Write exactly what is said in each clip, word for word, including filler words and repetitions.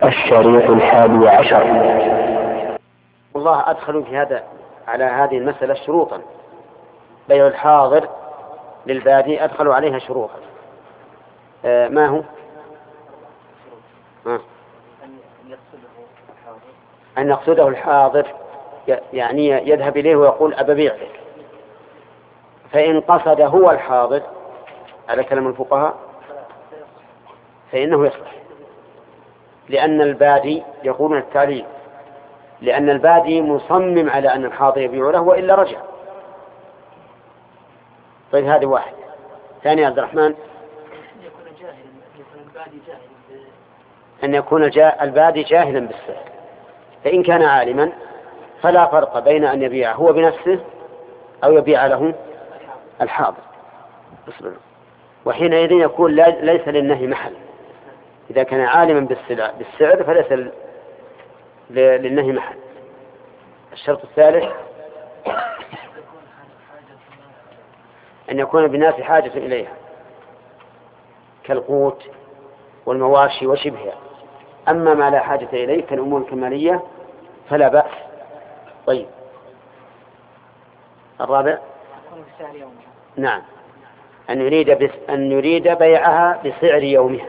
الشريط الحادي عشر. الله أدخلوا في هذا على هذه المسألة شروطا، بيع الحاضر للبادي أدخلوا عليها شروطا. آه ما هو؟ آه. أن يقصده الحاضر، يعني يذهب إليه ويقول أببيع لك. فإن قصد هو الحاضر على كلام الفقهاء فإنه يصلح، لأن البادي يقولون التعليل، لأن البادي مصمم على أن الحاضر يبيع له وإلا رجع. طيب هذه واحد. ثاني عبد الرحمن، أن يكون البادي جاهلا بالسعر، فإن كان عالما فلا فرق بين أن يبيع هو بنفسه أو يبيع له الحاضر، وحينئذ يكون ليس للنهي محل. إذا كان عالما بالسعر فليس للنهي محل. الشرط الثالث أن يكون بالناس حاجة إليها كالقوت والمواشي وشبهها. أما ما لا حاجة إليه كالأمور الكمالية فلا بأس. طيب الرابع، نعم، أن يريد بس أن يريد بيعها بسعر يومها.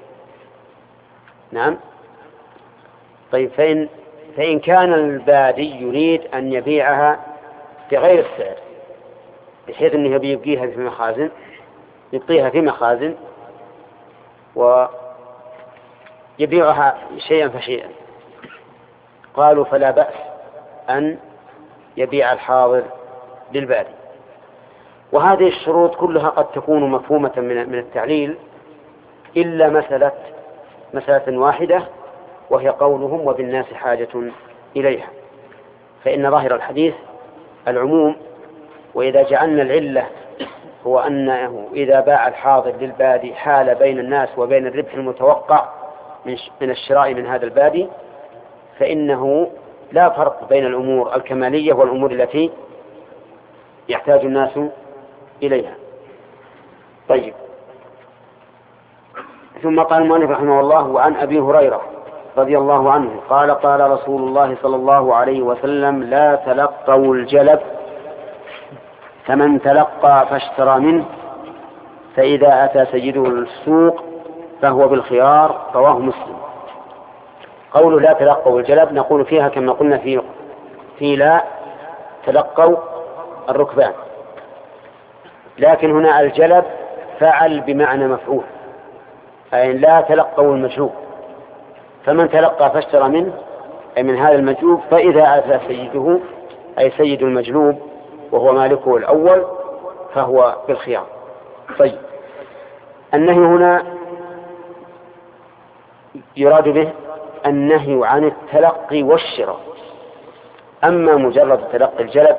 نعم. طيب فإن فإن كان البادي يريد أن يبيعها بغير السعر، بحيث أنه يبقيها في مخازن يبقيها في مخازن ويبيعها شيئا فشيئا، قالوا فلا بأس أن يبيع الحاضر للبادي. وهذه الشروط كلها قد تكون مفهومة من التعليل إلا مسألة مسألة واحدة، وهي قولهم وبالناس حاجة إليها، فإن ظاهر الحديث العموم. وإذا جعلنا العلة هو أنه إذا باع الحاضر للبادي حال بين الناس وبين الربح المتوقع من الشراء من هذا البادي، فإنه لا فرق بين الأمور الكمالية والأمور التي يحتاج الناس إليها. طيب، ثم قال المؤلف رحمه الله: وعن أبي هريرة رضي الله عنه قال: قال رسول الله صلى الله عليه وسلم: لا تلقوا الجلب، فمن تلقى فاشترى منه، فإذا أتى سيده السوق فهو بالخيار. رواه مسلم. قوله لا تلقوا الجلب نقول فيها كما قلنا في في لا تلقوا الركبان، لكن هنا الجلب فعل بمعنى مفعول، أي لا تلقوا المجلوب. فمن تلقى فاشترى منه أي من هذا المجلوب، فإذا أتى سيده أي سيد المجلوب وهو مالكه الأول فهو بالخيار. طيب، النهي هنا يراد به النهي عن التلقي والشراء. أما مجرد تلقي الجلب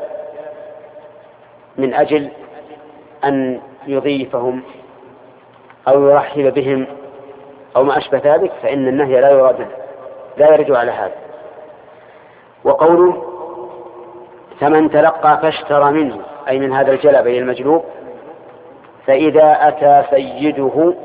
من أجل أن يضيفهم أو يرحب بهم أو ما أشبه ذلك فإن النهي لا يراد لا يرد على هذا. وقوله فمن تلقى فاشترى منه أي من هذا الجلب أي المجلوب، فإذا أتى سيده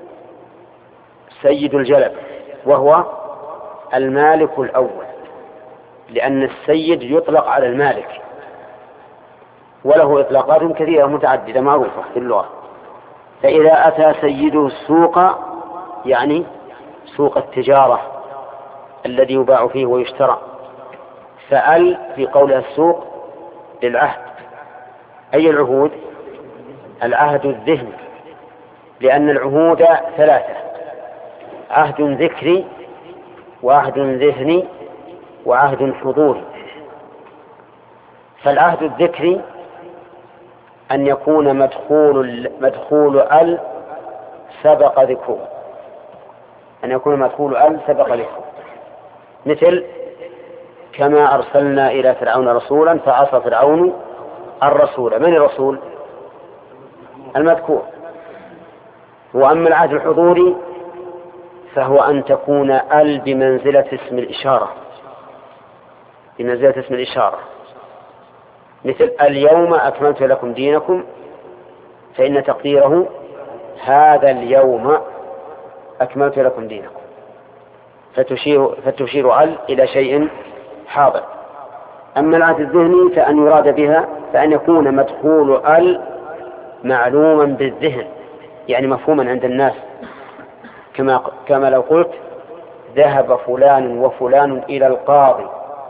سيد الجلب وهو المالك الأول، لأن السيد يطلق على المالك وله إطلاقات كثيرة متعددة معروفة في اللغة. فإذا أتى سيده السوق يعني سوق التجارة الذي يباع فيه ويشترى. فأل في قولها السوق للعهد، أي العهود؟ العهد الذهني، لأن العهود ثلاثة: عهد ذكري وعهد ذهني وعهد حضوري. فالعهد الذكري أن يكون مدخول مدخول ال سبق ذكره، أن يكون مدخول ال سبق ذكره، مثل كما أرسلنا إلى فرعون رسولا فعصى فرعون الرسول. من الرسول؟ المذكور. وأما العهد الحضوري فهو أن تكون ال بمنزلة اسم الإشارة، بمنزلة اسم الإشارة، مثل اليوم أكملت لكم دينكم، فإن تقديره هذا اليوم أكملت لكم دينكم. فتشير, فتشير ال إلى شيء حاضر. أما العهد الذهني فأن يراد بها فأن يكون مدخول ال معلوما بالذهن، يعني مفهوما عند الناس، كما, كما لو قلت ذهب فلان وفلان إلى القاضي.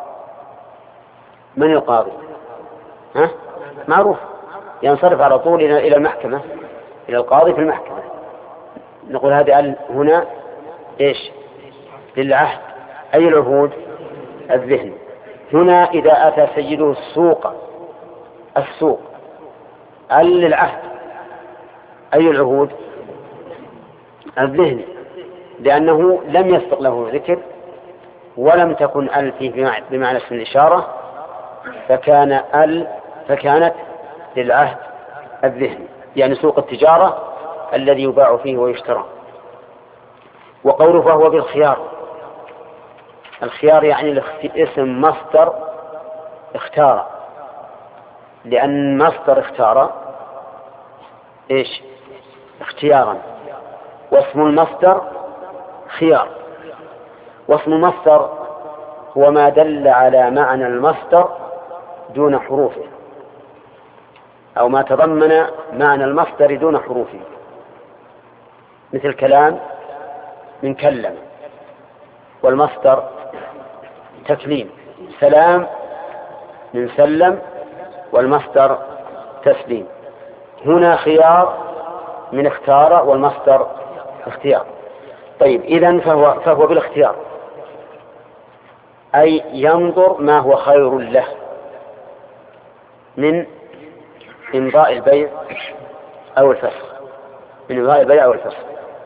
من القاضي؟ ها؟ معروف، ينصرف على طول إلى المحكمة، إلى القاضي في المحكمة. نقول هذه ال هنا إيش؟ للعهد. أي العهود؟ الذهن. هنا إذا أتى سيده السوق السوق ال للعهد. أي العهود؟ الذهن، لأنه لم يسبق له ذكر ولم تكن ال فيه بمعنى اسم الإشارة، فكان ال فكانت للعهد الذهني، يعني سوق التجارة الذي يباع فيه ويشترى. وقوله فهو بالخيار، الخيار يعني اسم مصدر اختار، لأن مصدر اختار ايش؟ اختيارا، واسم المصدر خيار. واسم المصدر هو ما دل على معنى المصدر دون حروفه، أو ما تضمن معنى المصدر دون حروفه، مثل كلام من كلم، والمصدر تكليم. سلام من سلم، والمصدر تسليم. هنا خيار من اختار، والمصدر اختيار. طيب، إذن فهو, فهو بالاختيار، أي ينظر ما هو خير له من إمضاء البيع أو الفسخ، من إمضاء البيع أو الفسخ.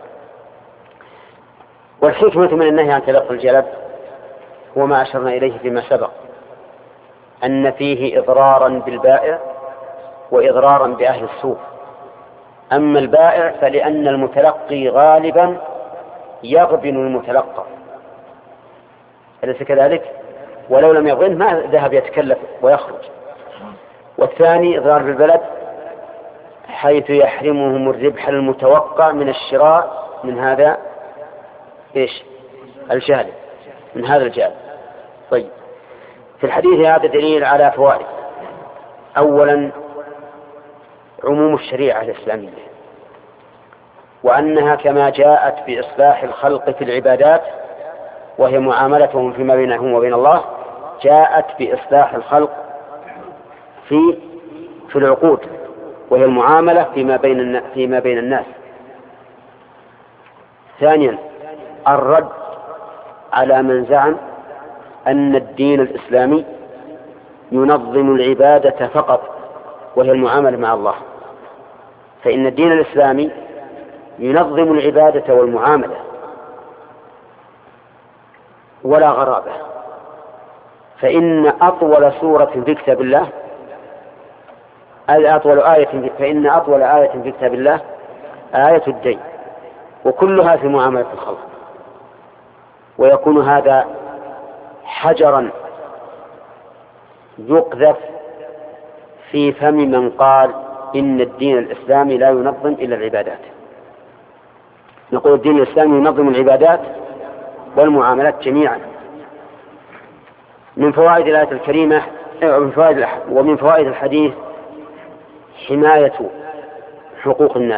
والحكمة من النهي عن تلقي الجلب هو ما أشرنا إليه فيما سبق، أن فيه إضرارا بالبائع وإضرارا بأهل السوق. أما البائع فلأن المتلقي غالبا يغبن المتلقى، أليس كذلك؟ ولو لم يغبن ما ذهب يتكلف ويخرج. والثاني إضرار بالبلد، حيث يحرمهم الربح المتوقع من الشراء من هذا إيش؟ الجالب، من هذا الجالب. طيب، في الحديث هذا دليل على فوائد. أولا، عموم الشريعة الإسلامية، وأنها كما جاءت بإصلاح الخلق في العبادات وهي معاملتهم فيما بينهم وبين الله، جاءت بإصلاح الخلق في في العقود وهي المعاملة فيما بين فيما بين الناس. ثانيا، الرد على من زعم أن الدين الإسلامي ينظم العبادة فقط وهي المعاملة مع الله، فإن الدين الإسلامي ينظم العبادة والمعاملة ولا غرابة. فإن أطول سورة في كتاب الله أطول آية فإن أطول آية في كتاب الله آية الدين، وكلها في معاملة الخلق. ويكون هذا حجرا يقذف في فم من قال إن الدين الإسلامي لا ينظم إلا العبادات. نقول الدين الإسلامي ينظم العبادات والمعاملات جميعا. من فوائد الآية الكريمة ومن فوائد ومن فوائد الحديث حماية حقوق الناس،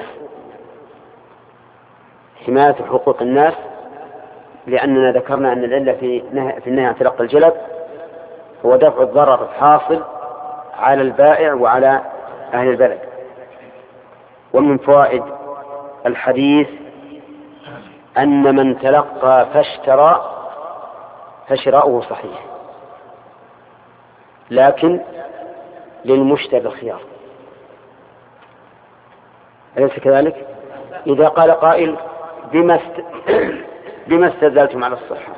حماية حقوق الناس، لأننا ذكرنا أن العلة في في النهي عن تلقي الجلب هو دفع الضرر الحاصل على البائع وعلى أهل البلد. ومن فوائد الحديث أن من تلقى فاشترى فشراؤه صحيح، لكن للمشتري الخيار، أليس كذلك؟ إذا قال قائل بما است... بما استدلتم على الصحة،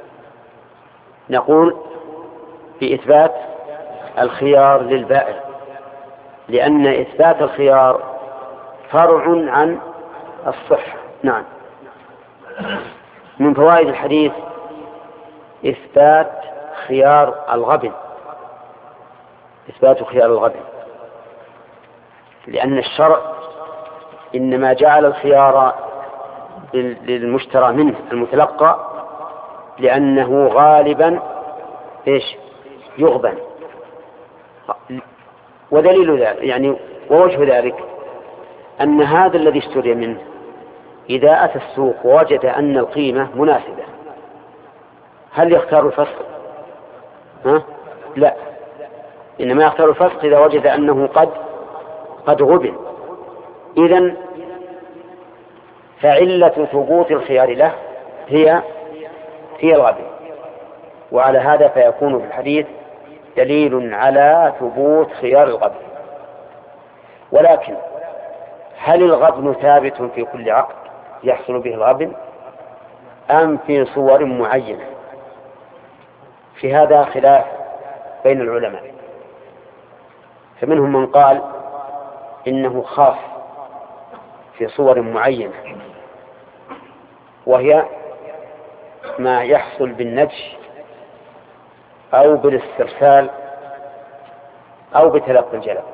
نقول بإثبات الخيار للبائع، لأن إثبات الخيار فرع عن الصحة. نعم. من فوائد الحديث إثبات خيار الغبن، إثبات خيار الغبن، لأن الشرع إنما جعل الخيار للمشترى منه المتلقى لأنه غالبا إيش يغبن. ودليل ذلك يعني ووجه ذلك أن هذا الذي اشتري منه إذا أتى السوق ووجد أن القيمة مناسبة هل يختار الفسق؟ ها؟ لا، إنما يختار الفسق إذا وجد أنه قد قد غبن. إذن فعلة ثبوت الخيار له هي هي الغبن. وعلى هذا فيكون في الحديث دليل على ثبوت خيار الغبن. ولكن هل الغبن ثابت في كل عقد يحصل به الغبن أم في صور معينة؟ في هذا خلاف بين العلماء، فمنهم من قال إنه خاص في صور معينة، وهي ما يحصل بالنجش أو بالاسترسال أو بتلقي الجلب.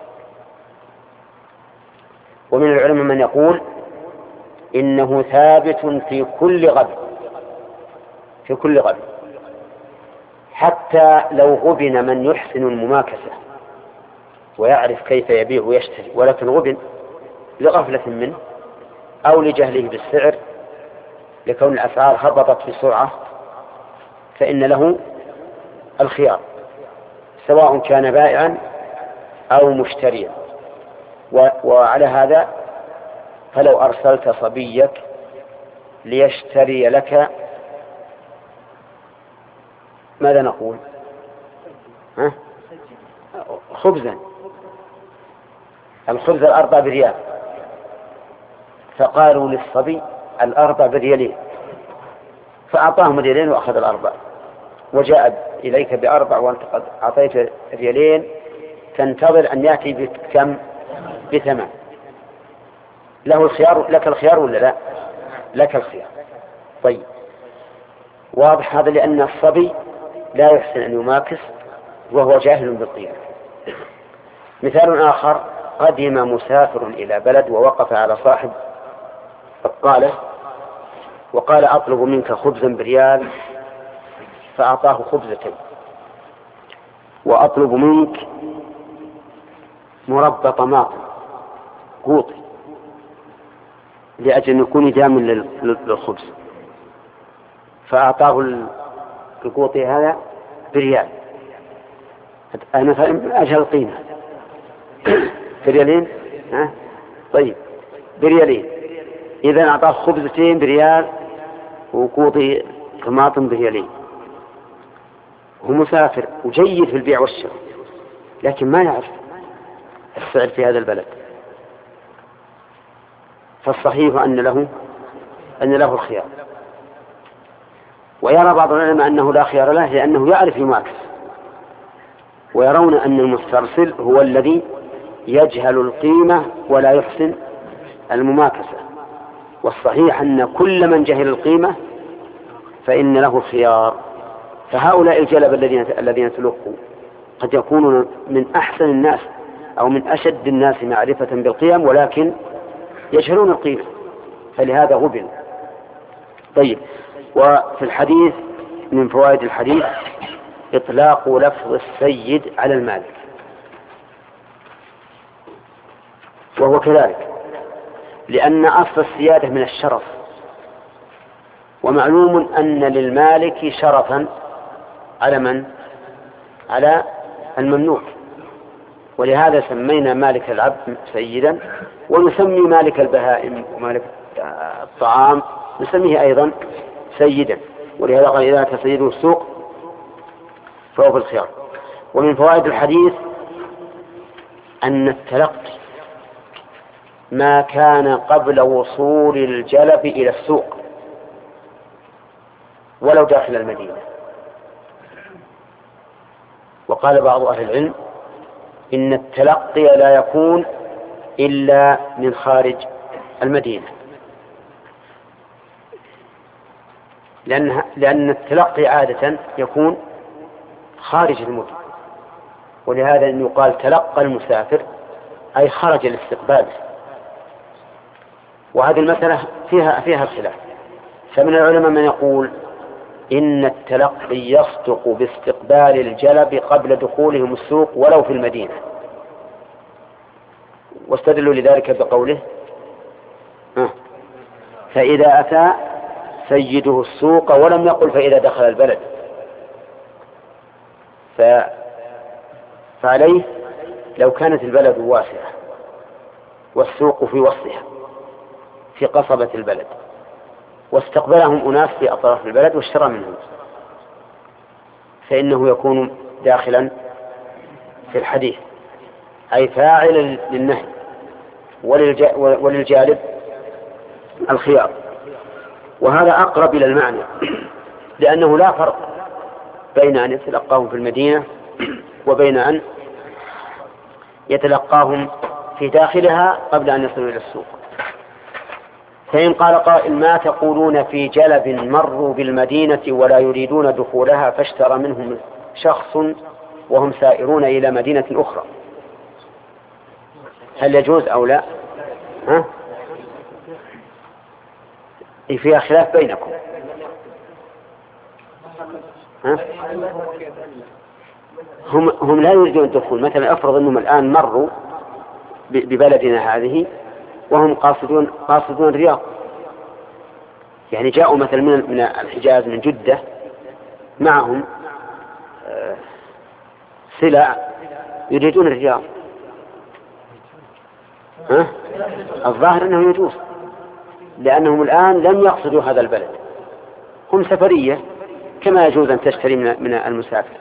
ومن العلماء من يقول إنه ثابت في كل غبن في كل غبن حتى لو غبن من يحسن المماكسة ويعرف كيف يبيع ويشتري، ولكن غبن لغفلة منه أو لجهله بالسعر لكون الأسعار هبطت بسرعة، فإن له الخيار سواء كان بائعا أو مشتريا. وعلى هذا فلو أرسلت صبيك ليشتري لك ماذا نقول؟ ها؟ خبزا، الخبز الأربع بريال، فقالوا للصبي الأربع بريالين، فأعطاهم ريالين وأخذ الأربع، وجاء إليك بأربع وأنت قد أعطيت ريالين، تنتظر أن يأتي بكم؟ بثمن. له الخيار، لك الخيار ولا لا؟ لك الخيار. طيب، واضح هذا، لأن الصبي لا يحسن أن يماكس وهو جاهل بالقيمة. مثال آخر: قدم مسافر إلى بلد ووقف على صاحب بقالة وقال أطلب منك خبزا بريال، فأعطاه خبزتين، وأطلب منك مربى طماطم قوطي لأجل أن يكون داما للخبز، فأعطاه القوطي هذا بريال، أنا فهم أجل القيمة بريالين. ها؟ طيب، بريالين، إذا أعطاه خبزتين بريال وقوطي طماطم بريالين. هو مسافر وجيد في البيع والشراء، لكن ما يعرف السعر في هذا البلد، فالصحيح أن له أن له الخيار. ويرى بعض العلماء أنه لا خيار له لأنه يعرف يماكس، ويرون أن المسترسل هو الذي يجهل القيمة ولا يحسن المماكسة. والصحيح أن كل من جهل القيمة فإن له الخيار. فهؤلاء الجلب الذين الذين تلقوا قد يكونون من أحسن الناس أو من أشد الناس معرفة بالقيم، ولكن يجهلون القيمة، فلهذا غبن. طيب، وفي الحديث من فوائد الحديث إطلاق لفظ السيد على المالك، وهو كذلك لأن أصل السيادة من الشرف، ومعلوم أن للمالك شرفا على من؟ على المملوك. ولهذا سمينا مالك العبد سيدا، ونسمي مالك البهائم ومالك الطعام نسميه أيضا سيدا. ولهذا قال إذا تسيدوا السوق فهو في الخيار. ومن فوائد الحديث أن التلقي ما كان قبل وصول الجلب إلى السوق ولو داخل المدينة. وقال بعض أهل العلم إن التلقي لا يكون إلا من خارج المدينة، لأن لأن التلقي عادة يكون خارج المدن، ولهذا إن يقال تلقى المسافر أي خرج لاستقباله. وهذه المسألة فيها فيها الخلاف، فمن العلماء من يقول إن التلقي يصدق باستقبال الجلب قبل دخولهم السوق ولو في المدينة. واستدلوا لذلك بقوله فإذا أتى سيده السوق، ولم يقل فإذا دخل البلد. ف... فعليه لو كانت البلد واسعة والسوق في وسطها في قصبة البلد واستقبلهم أناس في أطراف البلد واشترى منهم، فإنه يكون داخلا في الحديث، أي فاعلا للنهي، وللج... وللجالب الخيار. وهذا أقرب إلى المعنى، لأنه لا فرق بين أن يتلقاهم في المدينة وبين أن يتلقاهم في داخلها قبل أن يصلوا إلى السوق. فإن قال قائل ما تقولون في جلب مروا بالمدينة ولا يريدون دخولها فاشترى منهم شخص وهم سائرون إلى مدينة أخرى، هل يجوز أو لا؟ ها؟ فيها خلاف بينكم. ها؟ هم, هم لا يريدون الدخول. مثلا أفرض أنهم الآن مروا ببلدنا هذه وهم قاصدون قاصدون الرياض، يعني جاءوا مثلا من من الحجاز من جدة معهم سلع يريدون الرياض، ها؟ الظاهر أنه يجوز، لأنهم الآن لم يقصدوا هذا البلد، هم سفرية كما يجوز أن تشتري من من المسافر.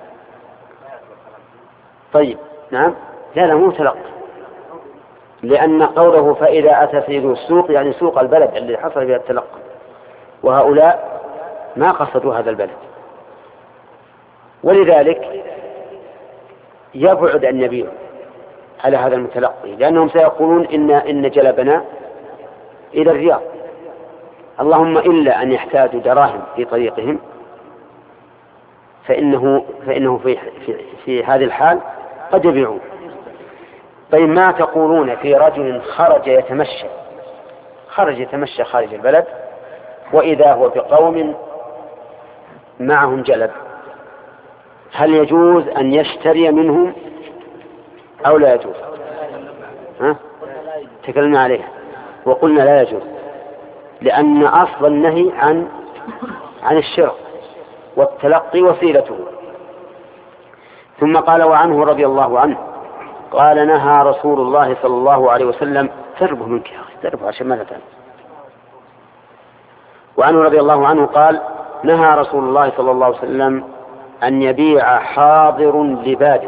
طيب نعم، لا لا مو تلقى، لأن قوله فإذا أتى سيد السوق يعني سوق البلد اللي حصل بها التلقى، وهؤلاء ما قصدوا هذا البلد، ولذلك يبعد أن يبيع على هذا المتلقي، لأنهم سيقولون إن إن جلبنا إلى الرياض، اللهم إلا أن يحتاجوا دراهم في طريقهم، فإنه فإنه في في, في هذه الحال قد يبيعون. طيب ما تقولون في رجل خرج يتمشى خرج يتمشى خارج البلد وإذا هو بقوم معهم جلب، هل يجوز أن يشتري منهم أو لا يجوز؟ ها؟ تكلمنا عليها وقلنا لا يجوز، لأن أصل النهي عن عن الشراء والتلقي وسيلته. ثم قال وعنه رضي الله عنه قال نهى رسول الله صلى الله عليه وسلم تربه منك يا أخي تربه عشان ما تتعلم. وعنه رضي الله عنه قال نهى رسول الله صلى الله عليه وسلم أن يبيع حاضر لباد،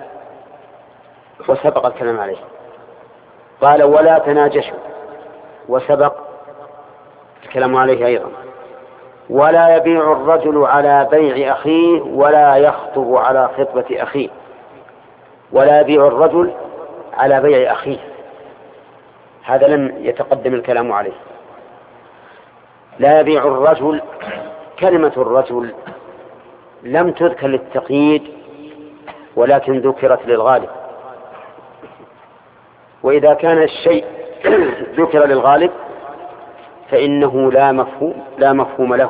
وسبق الكلام عليه. قال ولا تناجشوا، وسبق الكلام عليه أيضا. ولا يبيع الرجل على بيع أخيه ولا يخطب على خطبة أخيه. ولا يبيع الرجل على بيع أخيه، هذا لم يتقدم الكلام عليه. لا يبيع الرجل، كلمة الرجل لم تذكر للتقييد ولكن ذكرت للغالب، وإذا كان الشيء ذكر للغالب فإنه لا مفهوم لا مفهوم له.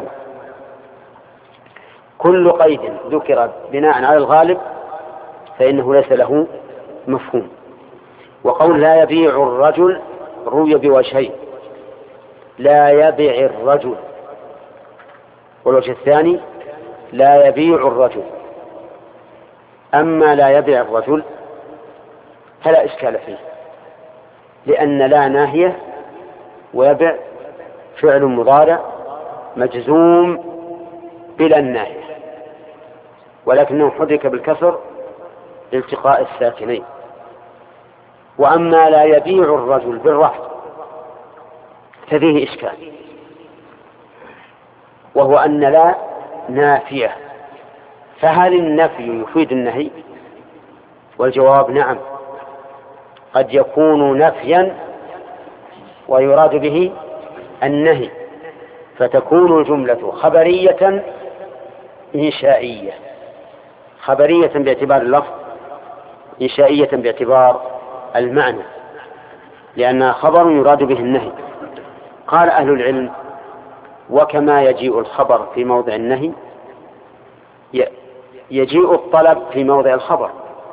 كل قيد ذكر بناء على الغالب فإنه ليس له مفهوم. وقول لا يبيع الرجل روي بوجهين، لا يبيع الرجل، والوجه الثاني لا يبيع الرجل. أما لا يبيع الرجل فلا إشكال فيه، لأن لا ناهية ويبيع فعل مضارع مجزوم بلا الناهية، ولكنه حرك بالكسر لالتقاء الساكنين. وأما لا يبيع الرجل بالرفع ففيه إشكال، وهو أن لا نافية، فهل النفي يفيد النهي؟ والجواب نعم، قد يكون نفيا ويراد به النهي، فتكون الجملة خبرية إنشائية، خبرية باعتبار اللفظ، إنشائية باعتبار المعنى، لأنها خبر يراد به النهي. قال أهل العلم وكما يجيء الخبر في موضع النهي يجيء الطلب في موضع الخبر،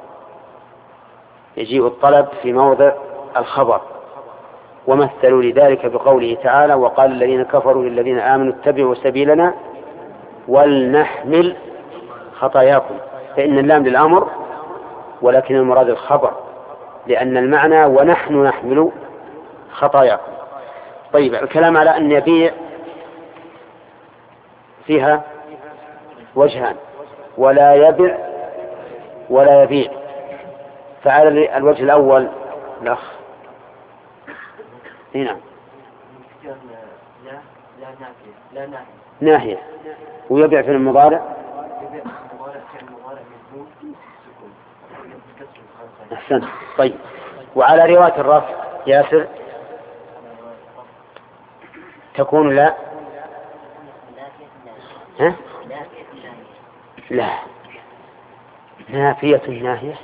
يجيء الطلب في موضع الخبر. ومثلوا لذلك بقوله تعالى: وقال الذين كفروا للذين آمنوا اتبعوا سبيلنا ولنحمل خطاياكم. فإن اللام للأمر، ولكن المراد الخبر، لأن المعنى ونحن نحمل خطاياكم. طيب، الكلام على أن يبيع فيها وجهان: ولا يبع ولا يبيع. فعلى الوجه الأول الأخ هنا ناهية، ويبيع في المضارع أحسن. طيب، وعلى رواية الرفع ياسر تكون لا ها؟ لا نافية ناهية،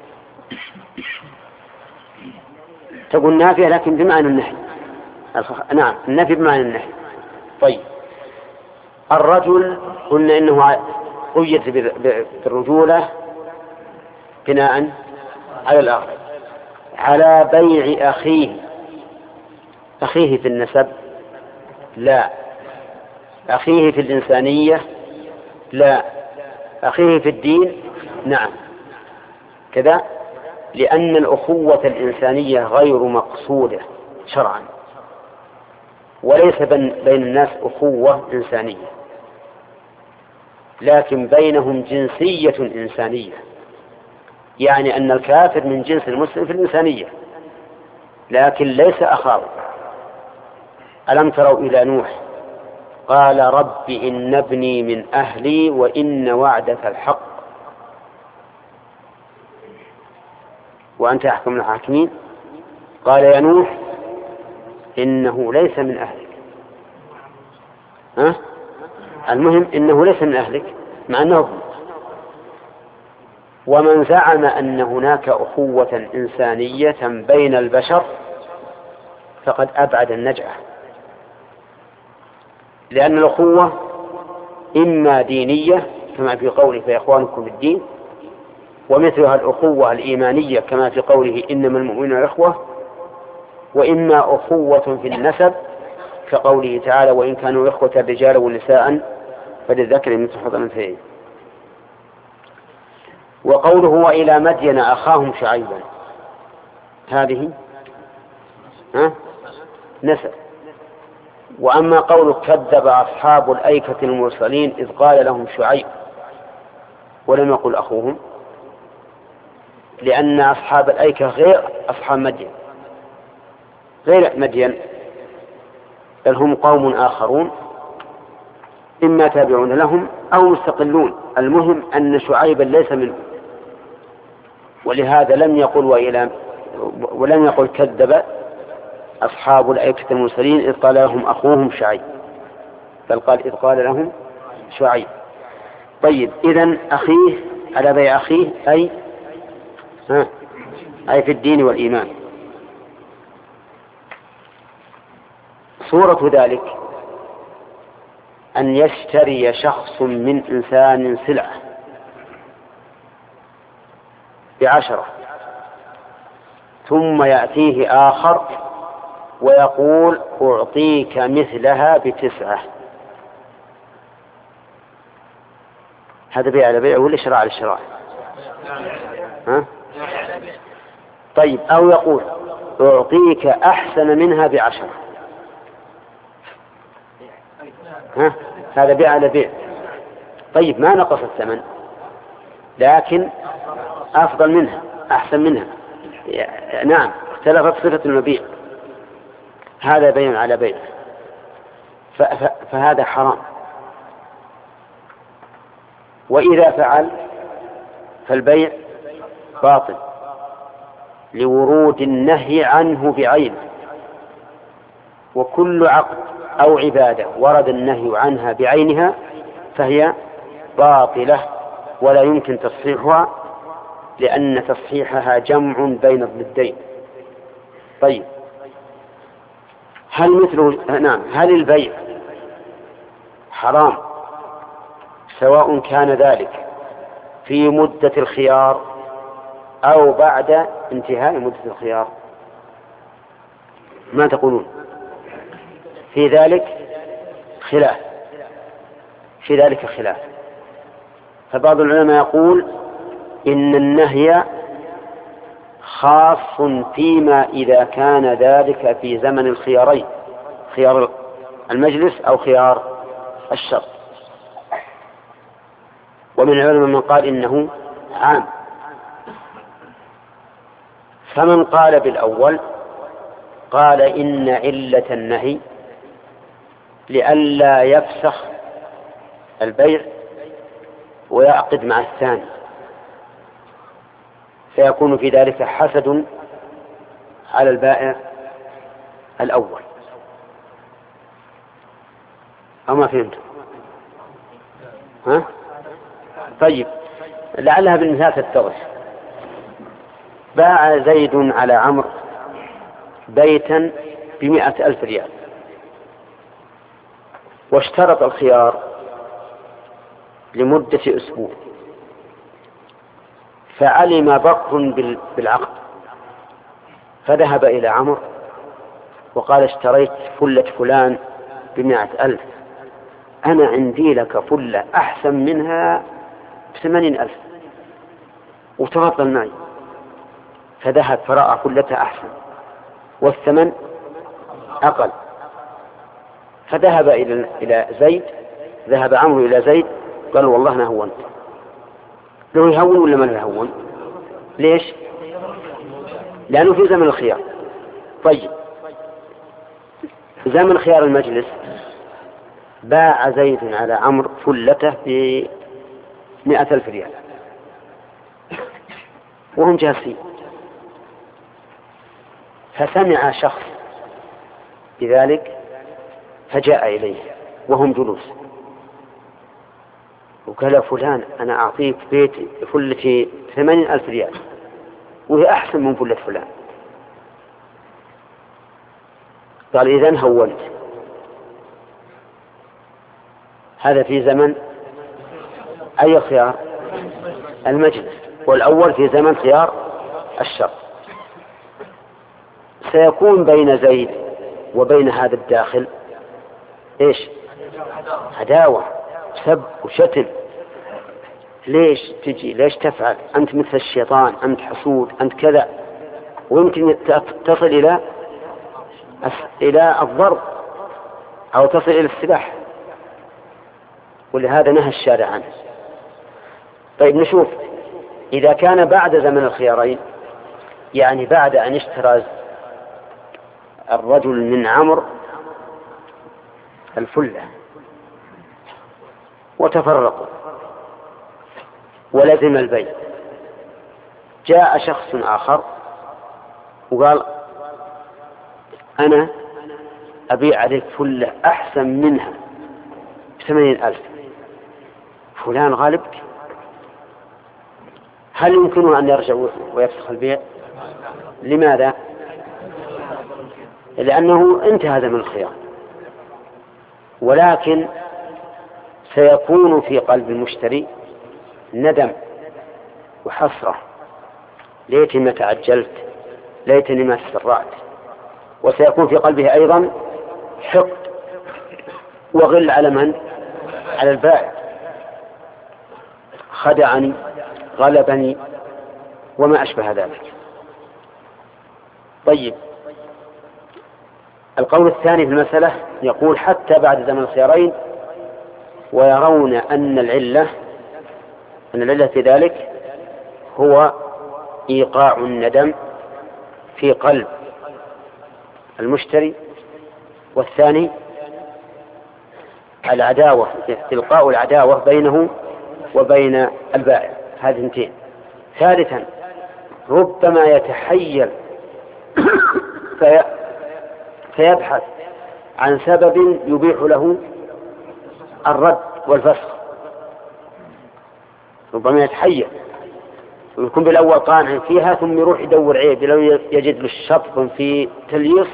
تقول نافية لكن بمعنى النهي. نعم، النفي بمعنى النهي. طيب، الرجل قلنا إنه قيد بالرجولة بناء على الأغلب. على بيع أخيه، أخيه في النسب لا، أخيه في الإنسانية لا، أخيه في الدين نعم كذا، لأن الأخوة الإنسانية غير مقصودة شرعا، وليس بين الناس أخوة إنسانية، لكن بينهم جنسية إنسانية، يعني أن الكافر من جنس المسلم في الإنسانية لكن ليس أخاه. ألم تروا إلى نوح قال رب إن ابني من أهلي وإن وعدك الحق وأنت أحكم الحاكمين. قال يا نوح إنه ليس من أهلك. ها؟ المهم إنه ليس من أهلك مع أنه. ومن زعم أن هناك أخوة إنسانية بين البشر فقد أبعد النجعة، لأن الأخوة إما دينية كما في قوله فإخوانكم في الدين، ومثلها الأخوة الإيمانية كما في قوله إنما المؤمنون إخوة، وإما أخوة في النسب كقوله تعالى وإن كانوا إخوة رجالا ونساء فللذكر مثل حظ الأنثيين. وقوله وإلى مدين أخاهم شعيبا هذه ها؟ نسب. وأما قول كذب أصحاب الأيكة المرسلين إذ قال لهم شعيب ولم يقل أخوهم، لأن أصحاب الأيكة غير أصحاب مدين، غير مدين، بل هم قوم آخرون إما تابعون لهم أو مستقلون. المهم أن شعيبا ليس منهم، ولهذا لم يقل وإلى ولم يقل كذب أصحاب الأيكة المرسلين إذ قال لهم أخوهم شعيب، بل قال إذ قال لهم شعيب. طيب، إذن أخيه على بيع أخيه أي ها أي في الدين والإيمان. صورة ذلك أن يشتري شخص من إنسان سلعة بعشرة ثم يأتيه آخر ويقول أعطيك مثلها بتسعة، هذا بيع على بيع ولا شراء على شراء؟ ها؟ طيب، أو يقول أعطيك أحسن منها بعشرة، ها؟ هذا بيع على بيع. طيب، ما نقص الثمن لكن أفضل منها أحسن منها، نعم اختلفت صفة المبيع، هذا بيع على بيع، فهذا حرام. وإذا فعل فالبيع باطل لورود النهي عنه بعينه، وكل عقد أو عبادة ورد النهي عنها بعينها فهي باطلة ولا يمكن تصحيحها، لأن تصحيحها جمع بين الضدين. طيب، هل مثله نعم هل البيع حرام سواء كان ذلك في مدة الخيار أو بعد انتهاء مدة الخيار. ما تقولون؟ في ذلك خلاف في ذلك خلاف فبعض العلماء يقول إن النهي خاص فيما إذا كان ذلك في زمن الخيارين، خيار المجلس أو خيار الشرط. ومن العلماء من قال إنه عام. فمن قال بالأول قال إن علة النهي لئلا يفسخ البيع ويعقد مع الثاني، فيكون في ذلك حسد على البائع الأول. أو ما فهمت؟ ها؟ طيب، لعلها بالمثال تتضح. باع زيد على عمرو بيتا بمئة ألف ريال، واشترط الخيار لمدة أسبوع، فعلم بكر بالعقد فذهب إلى عمرو وقال اشتريت فلة فلان بمئة ألف، أنا عندي لك فلة أحسن منها بثمانين ألف وتفضل معي. فذهب فرأى فلتها أحسن والثمن أقل، فذهب إلى زيد ذهب عمرو إلى زيد قال والله أنا هونت. له يهون ولا ما يهون؟ ليش؟ لأنه في زمن الخيار. طيب، زمن خيار المجلس باع زيد على عمرو فلته بمئة ألف ريال وهم جالسين، فسمع شخص بذلك فجاء إليه وهم جلوس وقال فلان أنا أعطيك بيتي فلتي ثمانين ألف ريال وهي أحسن من فلة فلان. قال إذن هونت. هذا في زمن أي خيار؟ المجلس. والأول في زمن خيار الشرط. سيكون بين زيد وبين هذا الداخل إيش؟ عداوة، سب وشتم. ليش تجي؟ ليش تفعل؟ أنت مثل الشيطان، أنت حسود، أنت كذا، ويمكن تصل إلى إلى الضرب أو تصل إلى السلاح، ولهذا نهى الشارع عنه. طيب نشوف إذا كان بعد زمن الخيارين، يعني بعد أن اشترى الرجل من عمرو الفلة وتفرقوا ولزم البيع، جاء شخص آخر وقال أنا أبيع عليك فلة أحسن منها بثمانين ألف، فلان غالبك، هل يمكنه أن يرجع ويفسخ البيع؟ لماذا؟ لأنه انتهى زمن الخيار. ولكن سيكون في قلب المشتري ندم وحسرة، ليتني ما تعجلت، ليتني ما تسرعت. وسيكون في قلبه أيضا حقد وغل على من؟ على البائع، خدعني، غلبني، وما أشبه ذلك. طيب، القول الثاني في المسألة يقول حتى بعد زمن الخيارين، ويرون أن العلة أن العلة في ذلك هو إيقاع الندم في قلب المشتري، والثاني العداوة، إلقاء العداوة بينه وبين البائع. هذه اثنتين. ثالثا ربما يتحيل في فيبحث عن سبب يبيح له الرد والفسخ. ربما يتحيل ويكون بالأول قانع فيها ثم يروح يدور عيب، لو يجد له شطف في تليص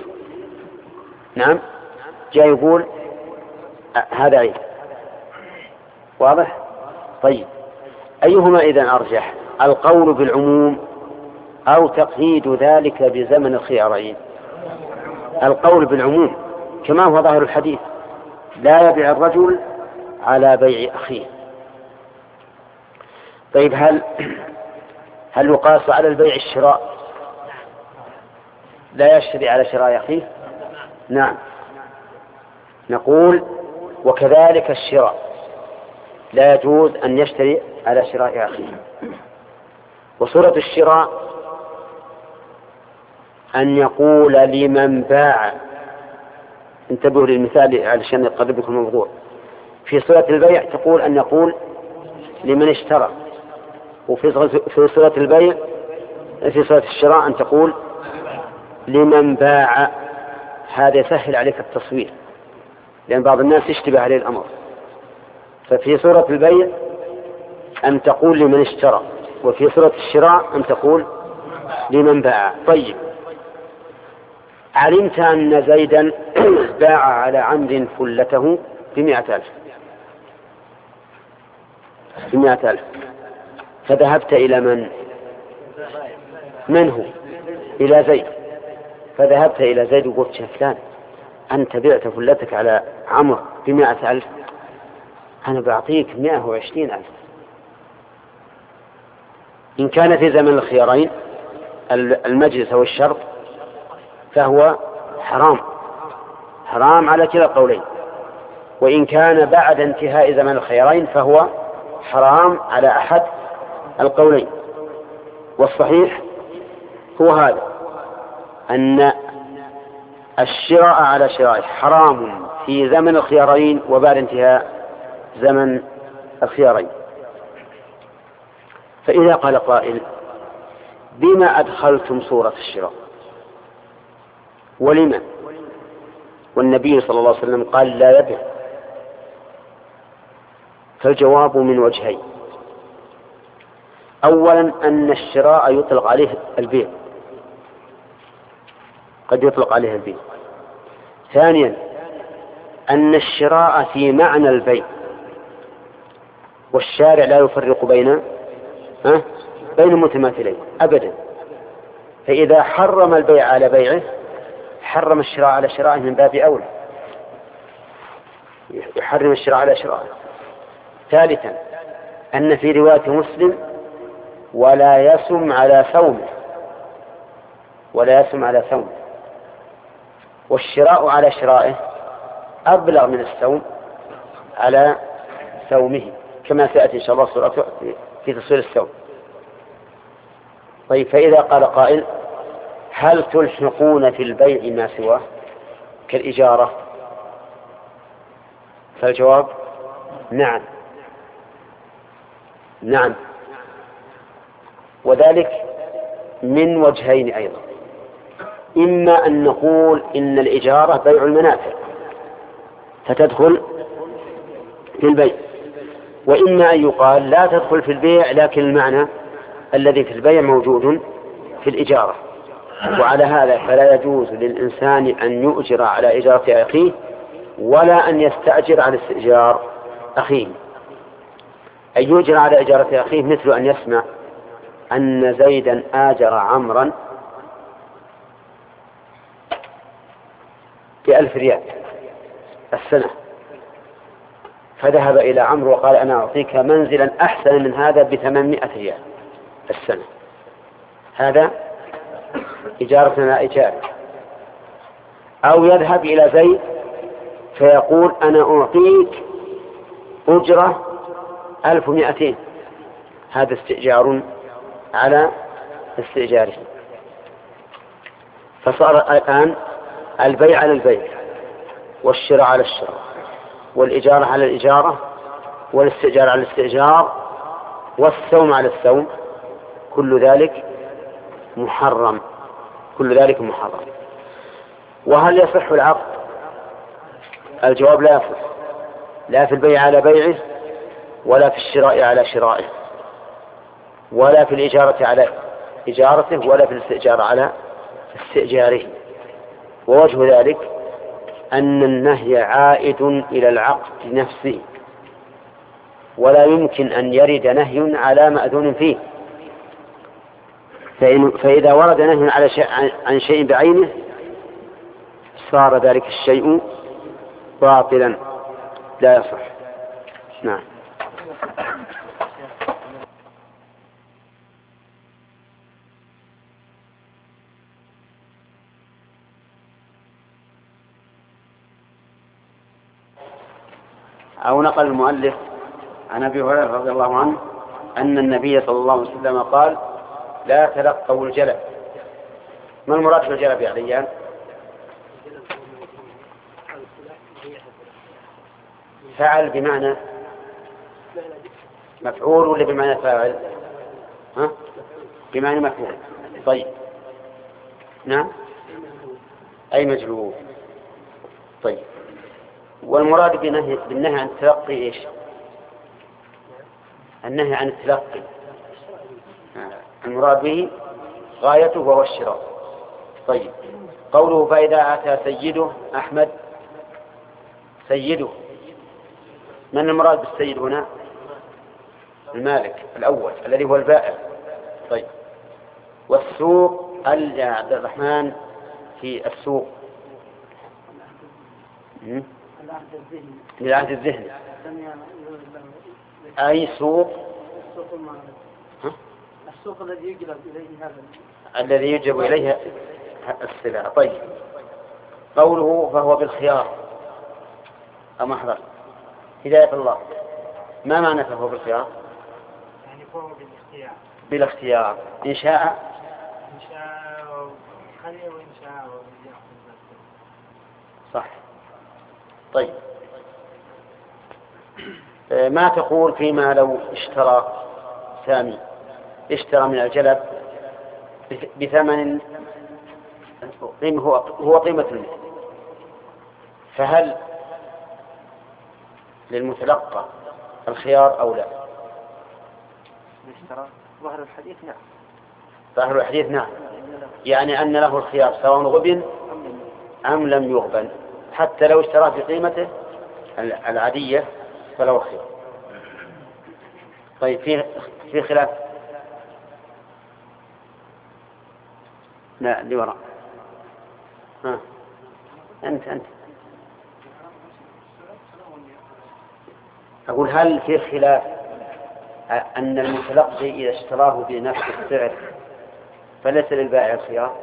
نعم جاء يقول هذا عيب. واضح؟ طيب، أيهما إذن أرجح، القول بالعموم أو تقييد ذلك بزمن الخيارين؟ القول بالعموم كما هو ظاهر الحديث: لا يبيع الرجل على بيع أخيه. طيب، هل هل يقاس على البيع الشراء؟ لا يشتري على شراء أخيه؟ نعم، نقول وكذلك الشراء لا يجوز أن يشتري على شراء أخيه. وصورة الشراء أن يقول لمن باع، انتبهوا للمثال علشان يقرب لكم الموضوع. في صورة البيع تقول أن يقول لمن اشترى، وفي صورة البيع في صورة الشراء أن تقول لمن باع. هذا يسهل عليك التصوير، لأن بعض الناس يشتبه عليه الأمر. ففي صورة البيع أن تقول لمن اشترى، وفي صورة الشراء أن تقول لمن باع. طيب، علمت أن زيدا باع على عمرو فلته بمئة ألف بمئة ألف، فذهبت إلى من من هو إلى زيد، فذهبت إلى زيد وقلت: يا فلان، أنت بعت فلتك على عمرو بمئة ألف، أنا بعطيك مئة وعشرين ألف. إن كان في زمن الخيارين المجلس أو الشرط فهو حرام حرام على كلا القولين، وإن كان بعد انتهاء زمن الخيارين فهو حرام على أحد القولين. والصحيح هو هذا، أن الشراء على شراء حرام في زمن الخيارين وبعد انتهاء زمن الخيارين. فإذا قال قائل: بما أدخلتم صورة الشراء ولما؟ والنبي صلى الله عليه وسلم قال: لا يبيع. فالجواب من وجهين: أولا أن الشراء يطلق عليه البيع، قد يطلق عليه البيع. ثانيا أن الشراء في معنى البيع، والشارع لا يفرق بين أه؟ بين المتماثلين أبدا. فإذا حرم البيع على بيعه حرم الشراء على شرائه من باب أولى، يحرم الشراء على شرائه. ثالثا أن في رواية مسلم: ولا يسم على ثومه ولا يسم على ثومه. والشراء على شرائه أبلغ من السوم على ثومه، كما سيأتي إن شاء الله سورة في تفصيل السوم. طيب، فإذا قال قائل: هل تلحقون في البيع ما سواه كالإجارة؟ فالجواب: نعم نعم وذلك من وجهين أيضا: إما أن نقول إن الإجارة بيع المنافع فتدخل في البيع، وإما أن يقال لا تدخل في البيع لكن المعنى الذي في البيع موجود في الإجارة. وعلى هذا فلا يجوز للإنسان أن يؤجر على إجارة أخيه ولا أن يستأجر على استئجار أخيه. أن يؤجر على إجارة أخيه مثل أن يسمع أن زيدا آجر عمرا بألف ريال السنة، فذهب إلى عمرو وقال: أنا أعطيك منزلا أحسن من هذا بثمانمائة ريال السنة. هذا إجارتنا إجارة. أو يذهب إلى زيد فيقول: أنا أعطيك أجرة ألف ومائتين، هذا استئجار على استئجاره. فصار الآن البيع على البيع، والشراء على الشراء، والإجارة على الإجارة، والاستئجار على الاستئجار، والسوم على السوم، كل ذلك محرم كل ذلك محرم. وهل يصح العقد؟ الجواب: لا يصح، لا في البيع على بيعه، ولا في الشراء على شرائه، ولا في الإجارة على إجارته، ولا في الاستئجار على استئجاره. ووجه ذلك أن النهي عائد إلى العقد نفسه، ولا يمكن أن يرد نهي على مأذون فيه، فإذا ورد نهي على شيء عن شيء بعينه صار ذلك الشيء باطلا لا يصح. نعم. أو نقل المؤلف عن أبي هريرة رضي الله عنه أن النبي صلى الله عليه وسلم قال: لا تلقوا الجلب. ما المراد بالجلب يا عليان؟ فعل بمعنى مفعول ولا بمعنى فاعل؟ ها؟ بمعنى مفعول. طيب. نعم، أي مجلوب. طيب، والمراد بالنهي, بالنهي عن التلقي إيش؟ النهي عن التلقي المراد به غايته وهو الشراء. طيب، قوله: فإذا أتى سيده أحمد. سيده، من المراد بالسيد هنا؟ المالك الأول الذي هو البائع. طيب، والسوق يا عبد الرحمن في السوق للعهد الذهني، أي سوق؟ السوق الذي يجلب إليه هذا الذي يجلب إليه السلع. طيب، قوله: فهو بالخيار. أم أحضر هداية الله، ما معنى فهو بالخيار؟ يعني فهو بالاختيار. بالاختيار، إن شاء إن شاء خليه وإن شاء صح. طيب، ما تقول فيما لو اشترى سامي اشترى من الجلب بثمن هو هو قيمة المثل، فهل للمتلقى الخيار أو لا؟ اشترى ظهر الحديث نعم. ظاهر الحديث نعم، يعني أن له الخيار سواء غبن أم لم يغبن، حتى لو اشتراه بقيمته العادية فله خيار. طيب، في في خلاف. لا، اللي وراء. ها أنت أنت أقول: هل في خلاف أن المتلقي إذا اشتراه بنفس السعر فليس للبائع الخيار؟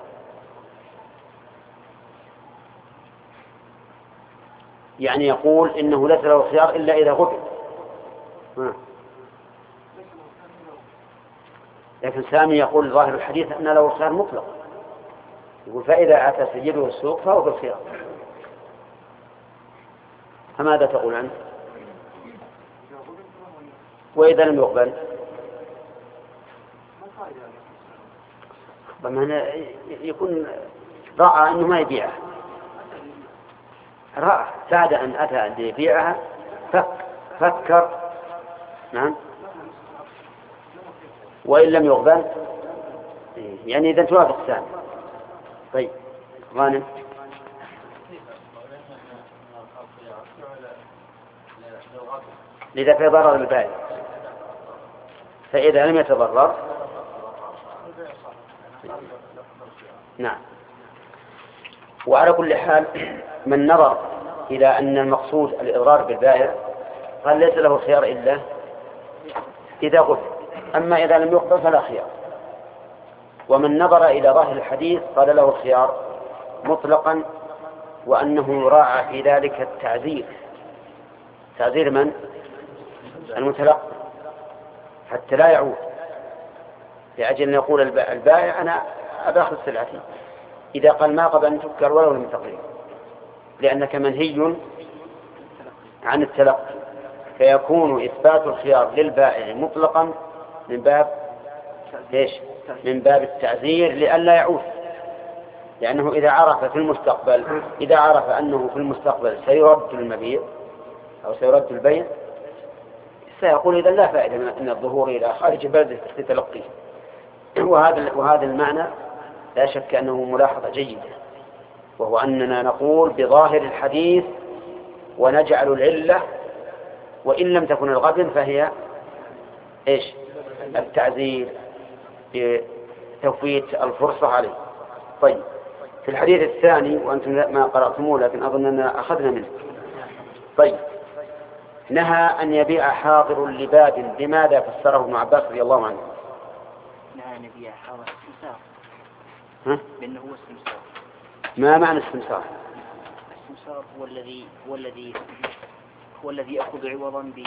يعني يقول إنه ليس له خيار إلا إذا غبن. لكن سامي يقول ظاهر الحديث أن له خيار مطلق، يقول: فإذا أتى سيده السوق فهو بالخيار. فماذا تقول عنه؟ وإذا لم يقبل يكون رأى أنه ما يبيعها، رأى سعد أن أتى أن يبيعها فك فكر. نعم، وإن لم يقبل يعني إذا توافق سعد. طيب، غانم. لذا في ضرر البائع، فإذا لم يتضرر نعم. وعلى كل حال من نظر إلى أن المقصود الإضرار بالبائع قال ليس له خيار إلا إذا قبل، أما إذا لم يقبل فلا خيار. ومن نظر إلى ظاهر الحديث قال له الخيار مطلقا، وأنه يراعى في ذلك التعذير. تعذير من؟ المتلقي، حتى لا يعود، لأجل أن يقول البائع: أنا أدخل سلعتي. إذا قال ما قبل أن تذكر ولو لم تقريب، لأنك منهي عن التلقي، فيكون إثبات الخيار للبائع مطلقا من باب إيش؟ من باب التعذير لئلا يعود، لأنه إذا عرف في المستقبل إذا عرف أنه في المستقبل سيرد المبيع أو سيرد البيع سيقول: إذا لا فائدة من الظهور إلى خارج بلده لتلقيه. وهذا وهذا المعنى لا شك أنه ملاحظة جيدة، وهو أننا نقول بظاهر الحديث ونجعل العلة وإن لم تكن الغبن فهي إيش؟ التعزير بتفويت الفرصة عليه. طيب، في الحديث الثاني وأنتم ما قرأتموه لكن أظن أننا أخذنا منه. طيب، نهى أن يبيع حاضر لباد، لماذا فسره ابن عباس رضي الله عنه؟ نهى أن يبيع حاضر السمسار. ها؟ لأنه هو السمسار. ما معنى السمسار؟ السمسار هو الذي هو الذي هو الذي يأخذ عوضا ب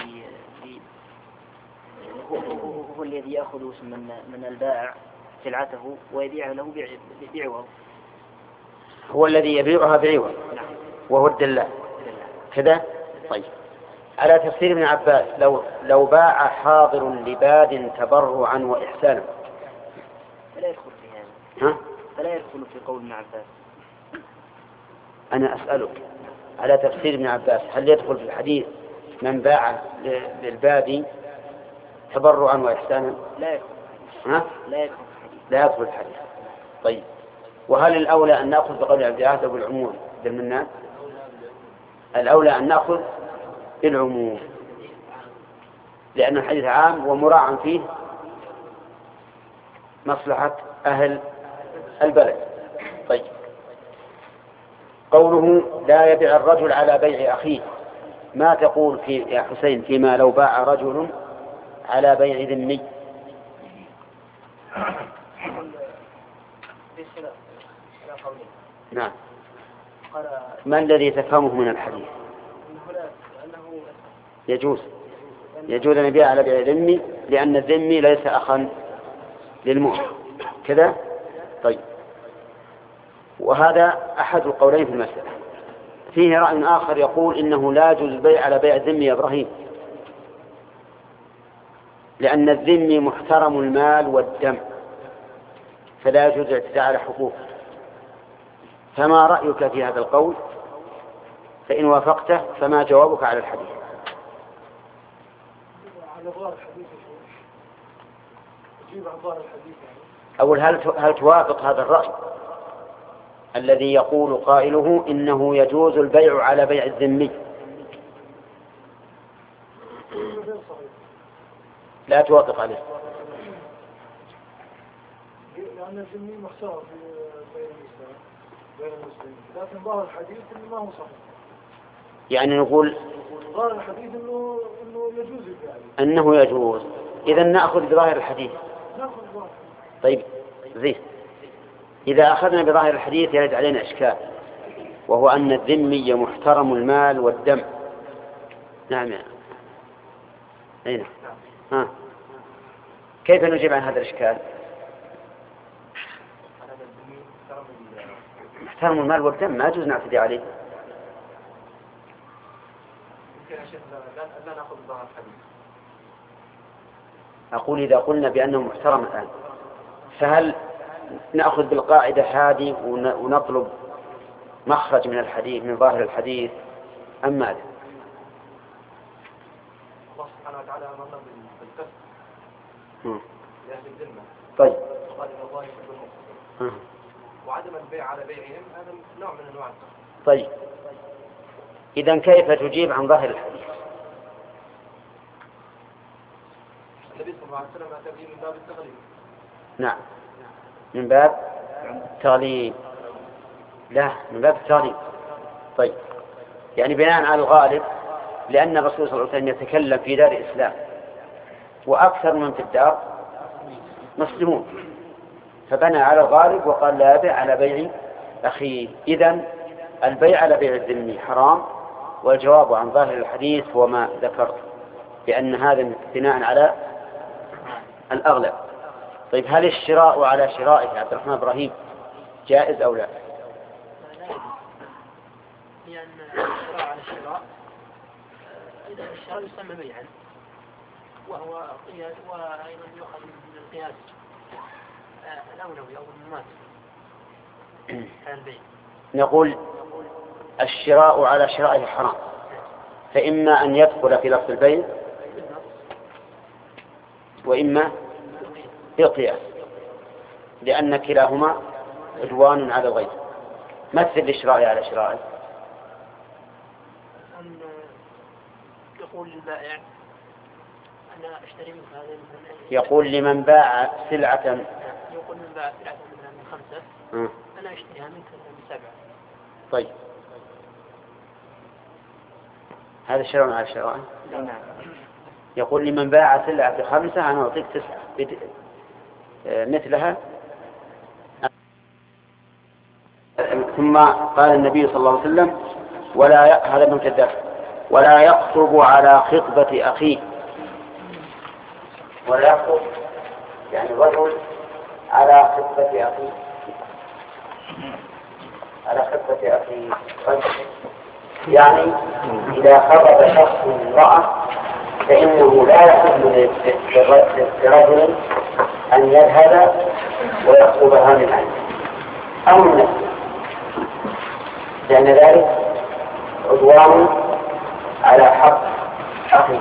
هو, هو, هو الذي يأخذ من من البائع سلعته ويبيعها له بعوض. هو الذي يبيعها بعوض. نعم. وهو الدلال كذا. طيب، على تفسير ابن عباس لو لو باع حاضر لباد تبرعا وإحسانا فلا يدخل في هذا. ها؟ فلا يدخل في قول ابن عباس. أنا أسألك على تفسير ابن عباس، هل يدخل في الحديث من باع للبادي تبرعا وإحسانا؟ لا يدخل. ها؟ لا يدخل في الحديث. لا يدخل في الحديث. طيب، وهل الأولى أن نأخذ بقول عبد العهد بالعموم بالمنان؟ الأولى أن نأخذ بالعموم، لأن الحديث عام ومراعى فيه مصلحة أهل البلد. طيب، قوله لا يبيع الرجل على بيع أخيه، ما تقول في يا حسين فيما لو باع رجل على بيع ذمي؟ نعم. ما الذي تفهمه من الحديث؟ يجوز يجوز أن يبيع على بيع ذمي لأن الذمي ليس أخا للمؤمن كذا. طيب، وهذا أحد القولين في المسألة. فيه رأي آخر يقول إنه لا يجوز البيع على بيع الذمي يا إبراهيم، لأن الذمي محترم المال والدم فلا يجوز الاعتداء على حقوقه. فما رأيك في هذا القول؟ فإن وافقته فما جوابك على الحديث؟ أول هل هل توافق هذا الرأي الذي يقول قائله إنه يجوز البيع على بيع الذمي؟ لا توافق عليه لأن الذمي محترم بين المسلمين بين المسلمين، لكن ظاهر الحديث إنه ما هو صحيح. يعني نقول ظاهر الحديث إنه إنه يجوز البيع. أنه يجوز. إذا نأخذ بظاهر الحديث. نأخذ ظاهر. طيب زين، إذا أخذنا بظاهر الحديث يرد علينا إشكال، وهو أن الذمي محترم المال والدم. نعم يا أين؟ ها، كيف نجيب عن هذا الإشكال؟ محترم المال والدم ما يجوز نعتدي عليه. لا نأخذ ظاهر الحديث. أقول إذا قلنا بأنه محترم الآن فهل نأخذ بالقاعدة هذه ونطلب مخرج من الحديث من ظاهر الحديث أم ماذا؟ الله سبحانه وتعالى أمرنا بالكسب لأهل الذمة. طيب. قال إن الله يحب المقسطين. وعدم البيع على بيعهم هذا نوع من أنواع الكسب. طيب، إذن كيف تجيب عن ظاهر الحديث؟ النبي صلى الله عليه وسلم أتى به من باب التغليب. نعم، من باب التغليب. لا، من باب التغليب. طيب، يعني بناء على الغالب، لأن الرسول صلى الله عليه وسلم يتكلم في دار الإسلام وأكثر من في الدار مسلمون، فبنى على الغالب وقال لا يبيع على بيع أخيه. إذن البيع على بيع الذمي حرام، والجواب عن ظاهر الحديث هو ما ذكرت بأن هذا بناء على الأغلب. طيب، هل الشراء على شرائه عبد الرحمن إبراهيم جائز أو لا؟ لأن الشراء على الشراء إذا الشراء يسمى بيعا، وهو قياس، وأيضا يؤخذ من القياس الأولوي أو المماثل على البيع. نقول الشراء على شرائه حرام، فإما أن يدخل في لفظ البيع وإما بالقياس، لأن كلاهما عدوان على الغير. مثل الشراء على شرائه. أن يقول للبائع أنا أشتري منك هذا مثلا. يقول لمن باع سلعة. يقول من باع سلعة مثلا من خمسة م. أنا أشتريها منك من سبعة. طيب هذا شرع على الشرع. يقول لمن باع سلعة بخمسة أنا أعطيك تسعة بت... مثلها. ثم قال النبي صلى الله عليه وسلم ولا ي... هذا ابن كذاب ولا يخطب على خطبة أخيه. ولا يخطب يعني رجل على خطبة أخيه على خطبة أخيه يعني إذا خطب شخص امرأة فإنه لا يحل لرجل أن يذهب ويخطبها من عنده أو من نفسه، لأن ذلك عدوان على حق أخيه.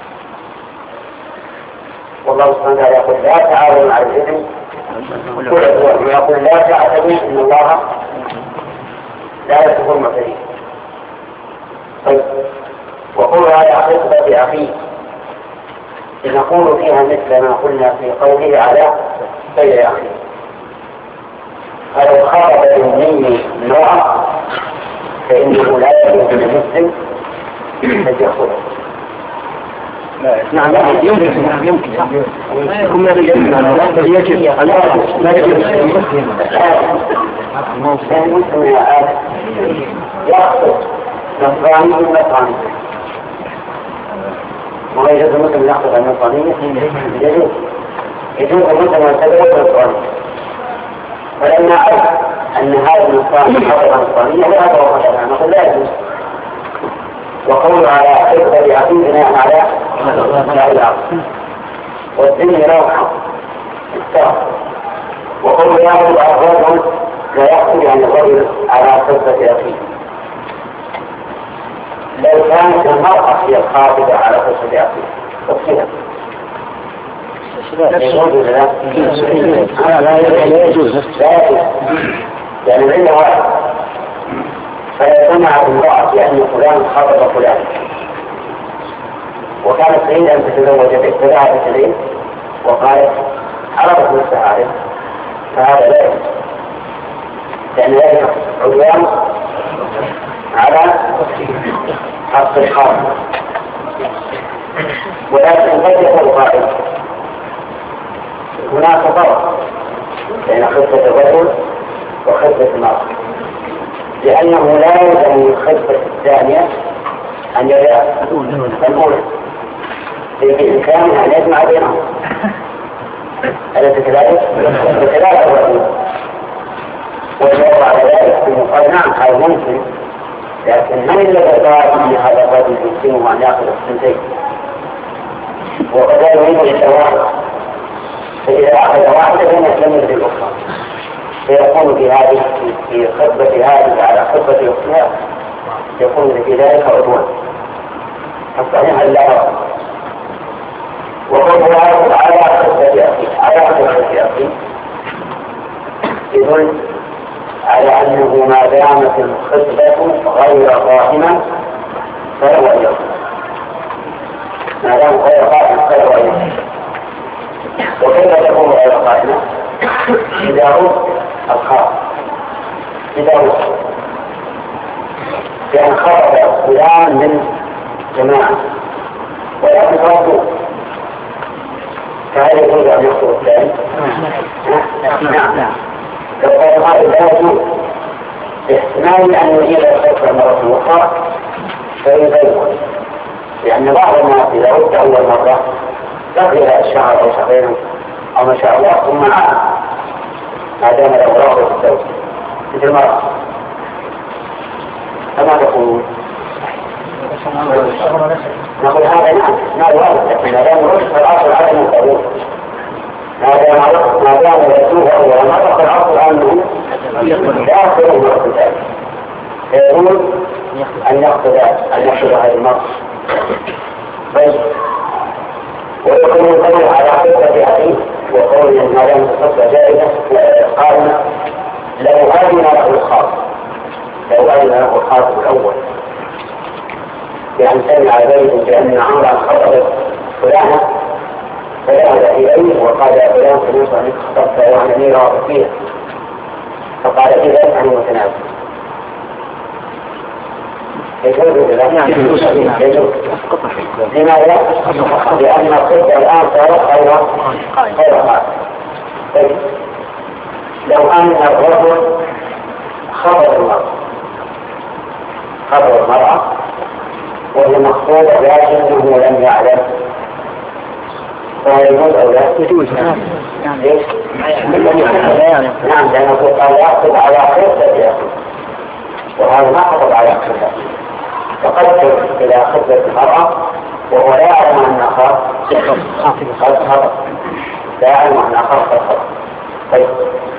والله سبحانه وتعالى يقول لا تعاونوا على الإثم والعدوان، ويقول لا تعتدوا إن الله لا يحب المعتدين. طيب وقول على خطبة أخيه نقول فيها مثل ما قلنا في قوله على بيع أخيه. فلو خاطب مني امرأة فإنه لا يجوز للمسلم أن يأخذه. نعم يمكن يمكن كما يجب لا يجب المسلم يأخذ نصراني بالنصراني ولا يجوز المسلم يأخذ النصرانية. يجوز يجوز المسلم يتبع النصرانية، فلما أعرف أن هذا النصراني حضر النصرانية لا أتوقع عنها نقول لا يجوز. وقول على حفظ العقيد بناء على لا العقل والدنيا له حق الساق. وقول يأخذ أفضل لا يأخذ عن الرجل على حفظة أخيه. لو كانت المرأة هي الخاطبة على حفظة أخيه وكذا لا يجوز لا لا يجوز يعني العلة واحد. فيجتمع المرأة بأن فلان خاطب فلان وكانت تريد أن تتزوج بذهبت إليه وقالت عرضت نفسها عليه فهذا لا يجوز، لأن ذلك عدوان على حق الخاطب. ولكن قد يقول قائل هناك فرق بين خطبة الرجل وخطبة المرأة، لأنه لا يلزم الخطبة الثانية أن يرى الأولى بإمكانه أن يجمع بينهم. أليس كذلك؟ وكذلك الرجل والجواب على ذلك أنه قال نعم هذا ممكن، لكن من الذي قال أن هذا الرجل يمكنه أن يأخذ الثنتين وقد يريد إلا واحد، فإذا أخذ واحدة فإن يستمر بالأخرى فيكون في هذه في خطبة هذه على خطبة أختها يكون في ذلك عدوان الصحيح لا. وقل هذا على خطبة أخيه على خطبة أخيه يدل على أنه ما دامت الخطبة غير قائمة فهو يوم ما دام غير قائمة فهو يوم. وكيف تكون غير قائمة؟ إذا رد الخاص إذا رد لأن خرج فلان من جماعة ولكن رده فهل يجوز أن يخطب الثاني؟ نعم. لو قال هذا لا يجوز احتمال أن يجيب الخطبة مرة أخرى فيبين، لأن بعض الناس إذا رد أول مرة بقي الشهر أو شهرين أو ما شاء الله ثم عاد ما دام له رغبة في الزوج مثل المرأة. فما تقولون؟ نقول هذا نعم ما الوارد، لكن ما دام رشد فالعصر عدم القبول ما دام يسوه أول مرة فالعصر أنه لا يقبل المرأة ذلك فيقول أن يأخذ أن يأخذ هذه المرأة. طيب ويكون القول على خطة أخيه وقول إن ما دام الخطة جائزة قائمة لو أذن له الخاص لو أذن له الخاص الأول بأن سمع زيد بأن عمرا خطب فلانة فذهب إليه وقال يا فلان سمعت أنك خطبت وعن أمير وفيه فقال إذا عن متنازل يجوز لماذا؟ لأن الخطة الآن صارت خير خير طيب لو أن الرجل خبر المرأة خبر المرأة وهي مخطوبة لكنه لم يعلم فهل يجوز أو لا؟ يجوز. ليش؟ نعم لأنه قال يأخذ على خطة يأخذ وهذا ما خطب على خطة فقدم إلى خطة المرأة وهو لا يعلم أن أخاه قد خطب لا يعلم أن أخاه قد خطب. طيب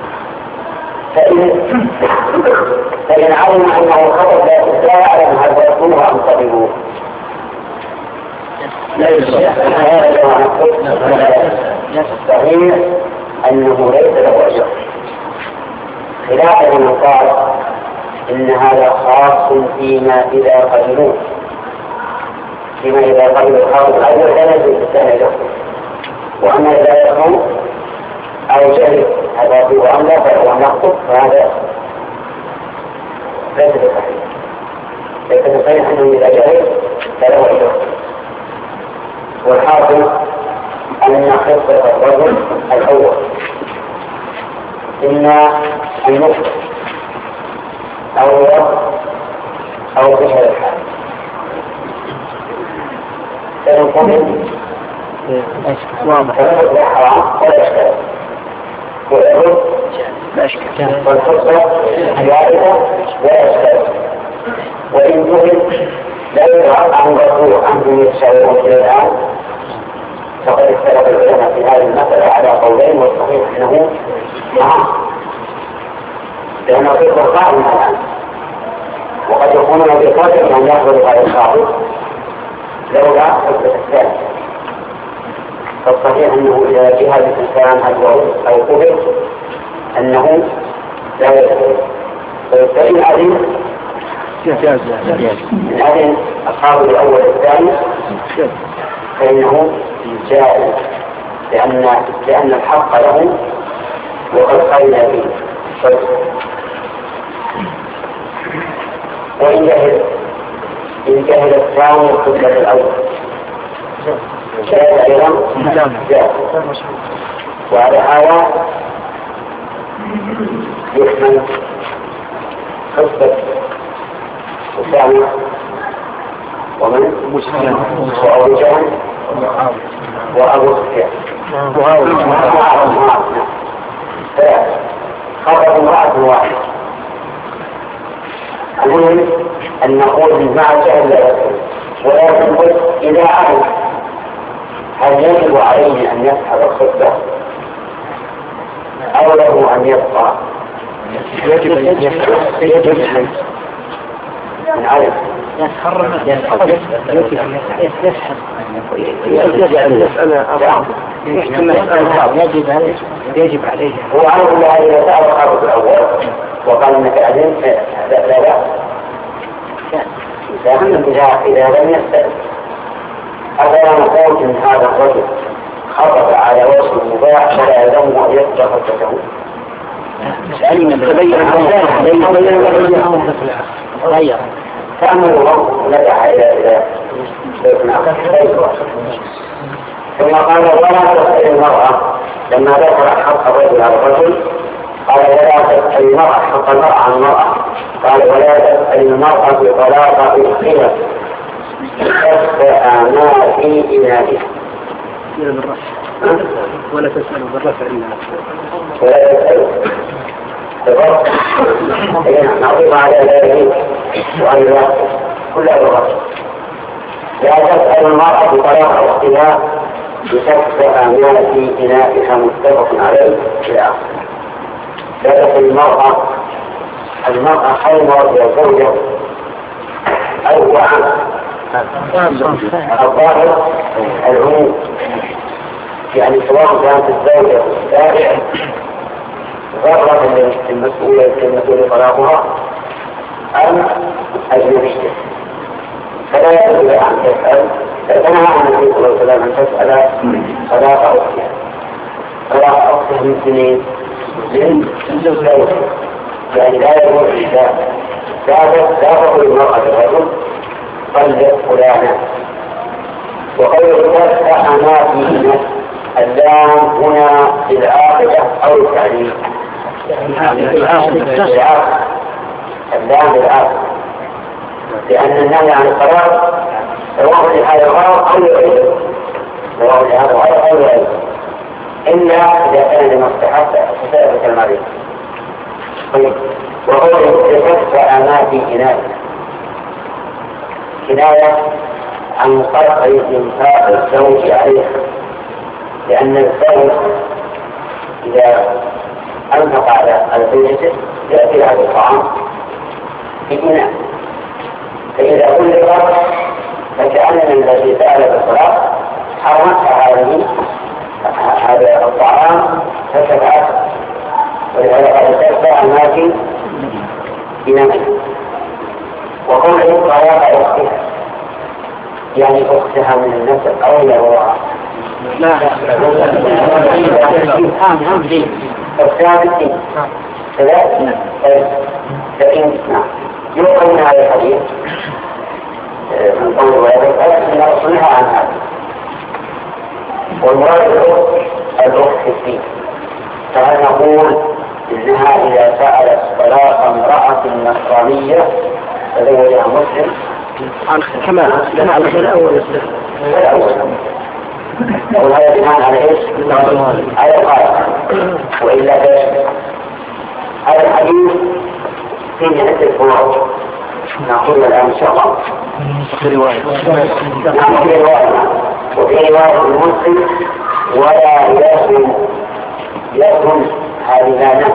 فإن فإن علم أنه خطب لا يعلم هل يكونه أم طبيبه صحيح أنه ليس له أجر خلاف من قال إن هذا خاص فيما إذا قبلوه فيما إذا قبلوا الخاص الأول لا يجوز الثاني له وأما إذا يكون أو جهل هذا هو أن لا فهو نقص فهذا ليس بصحيح لكن صحيح أنه إذا جهل فله أجر. والحاصل أن خطة الرجل الأول إما النصف أو الوقت أو بشر الحال فنقوم واضح لا حرام ولا إشكال والعروض والفرصة الوارثة ولا إشكال وإن جهل لا يدرك عن رسول عنه يتشاورون إلى الآن فقد اختلف العلماء في هذه المسألة على قولين والصحيح أنه نعم لأن الفقه قائم الآن وقد يكون بقدر أن يحضر هذا الصاحب لولا حجة الثاني فالصحيح أنه إذا جهل الإنسان أو قبل أنه لا يدخل فإن علم من هذه أصحاب الأول الثاني فإنه جائز لأن لأن الحق له وقد قيل به وإن جهل إن جهل الثاني قبل الأول جائز أيضا جائز وعلى هذا يحمل قصة أسامة ومن وأبو جهل وأبو سفيان خطب امرأة واحدة. المهم أن نقول مع جهل لا يكون ولكن إذا علم هل يجب عليه أن يسحب الخطبة أو له أن يبقى؟ يجب أن يسحب من علم يسحب يسحب يسحب يجب عليه هو عنه لا يسأل الأرض الأول وقال إنك أذنت لا لا إذا إذا لم يسأل أفلا نقول إن هذا الرجل خطب على وجه مباح فلا يلزم أن يسأل خطبته تبين فأمره نجح إلى إلى ثم قال ولا تسأل المرأة لما ذكر حق الرجل على الرجل قال ولا تسأل المرأة حق المرأة عن المرأة قال ولا تسأل المرأة بطلاق الخلف تسأل ما في إنائها ولا تسأل بالرفع ولا تسأل نعطيب على ذلك وأن كل الرغب لا تسأل المرأة بطلاق اختلاف بشكل ما في إنائها متفق عليه إلى آخره. لا تسأل المرأة المرأة خير زوجة أو وعن الظاهر العموم يعني سواء كانت الزوجة السابعة غرة المسؤولة المسؤولة طلاقها أم أجنبية فلا يجوز أن تسأل، فنهى عن النبي صلى الله عليه وسلم أن تسأل صداق أختها. صداق أختها من سنين للزوج، يعني لا يجوز الإنسان لا تقول المرأة الرجل طلق فلانا. وقول ذلك أماكن اللام هنا للعاقبة أو التعليم، اللام للعاقبة، لأن النهي عن الطلاق سواء لهذا الغرض أو لغيره، سواء لهذا الغرض أو لغيره، إلا إذا كان لمصلحة فسائر المريض. طيب، وقوله لتدفع ما في إناء كناية عن قطع إنفاق الزوج عليها، لأن الزوج إذا أنفق على زوجته يأتي هذا الطعام في إناء، فإذا قلت فكأن الذي سأل بالصلاة حرمت هذه هذا الطعام فشفعت، ولهذا قد تدفع ما في إناء. وقوله طلاق أختها يعني أختها من النسب أو لا وراء لا أختها بالدين ثلاث. لكن يقول من هذا الحديث من قول ويقول أن رسولها عن هذا، والمراد الأخت في الدين. فهل نقول إنها إذا سألت طلاق امرأة نصرانية تزوجها مسلم كما كما على الأول وهذا بناء على ايش؟ على القاعدة. وإلا هذا الحديث فيه عدة فروع نقول الآن إن شاء الله. في رواية نعم في رواية، وفي رواية المسلم ولا يكن يكن هذه لا نفس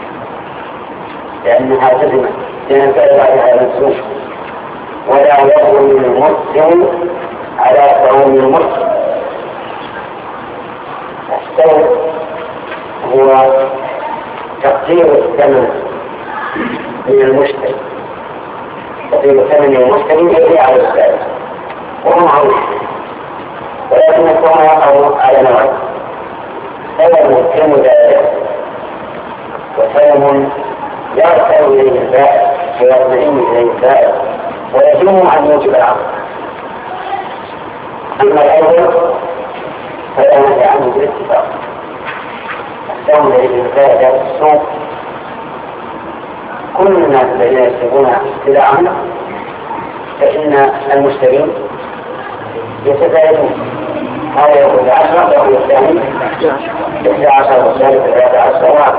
لأنها تزم لأن بعدها منسوخ. ولا يكن المسلم على قوم المسلم. السوء هو تقدير الثمن من المشتري، تقدير الثمن من المشتري يجري على السائل وهو معروف، ولكن الثمن يقع على نوعين: ثمن كمدارس وثمن يرسل إليه البائع ويطمئن إليه البائع ويجوم عن موجب العقد. أما الأول فلا نهي عنه بالاتفاق. الثمن الذي يتباع في السوق كل الناس الذين يشترون سلعا فإن المشترين يتبايعون، هذا يقول بعشرة ويقول الثاني إحدى عشر والثالث ثلاثة عشر.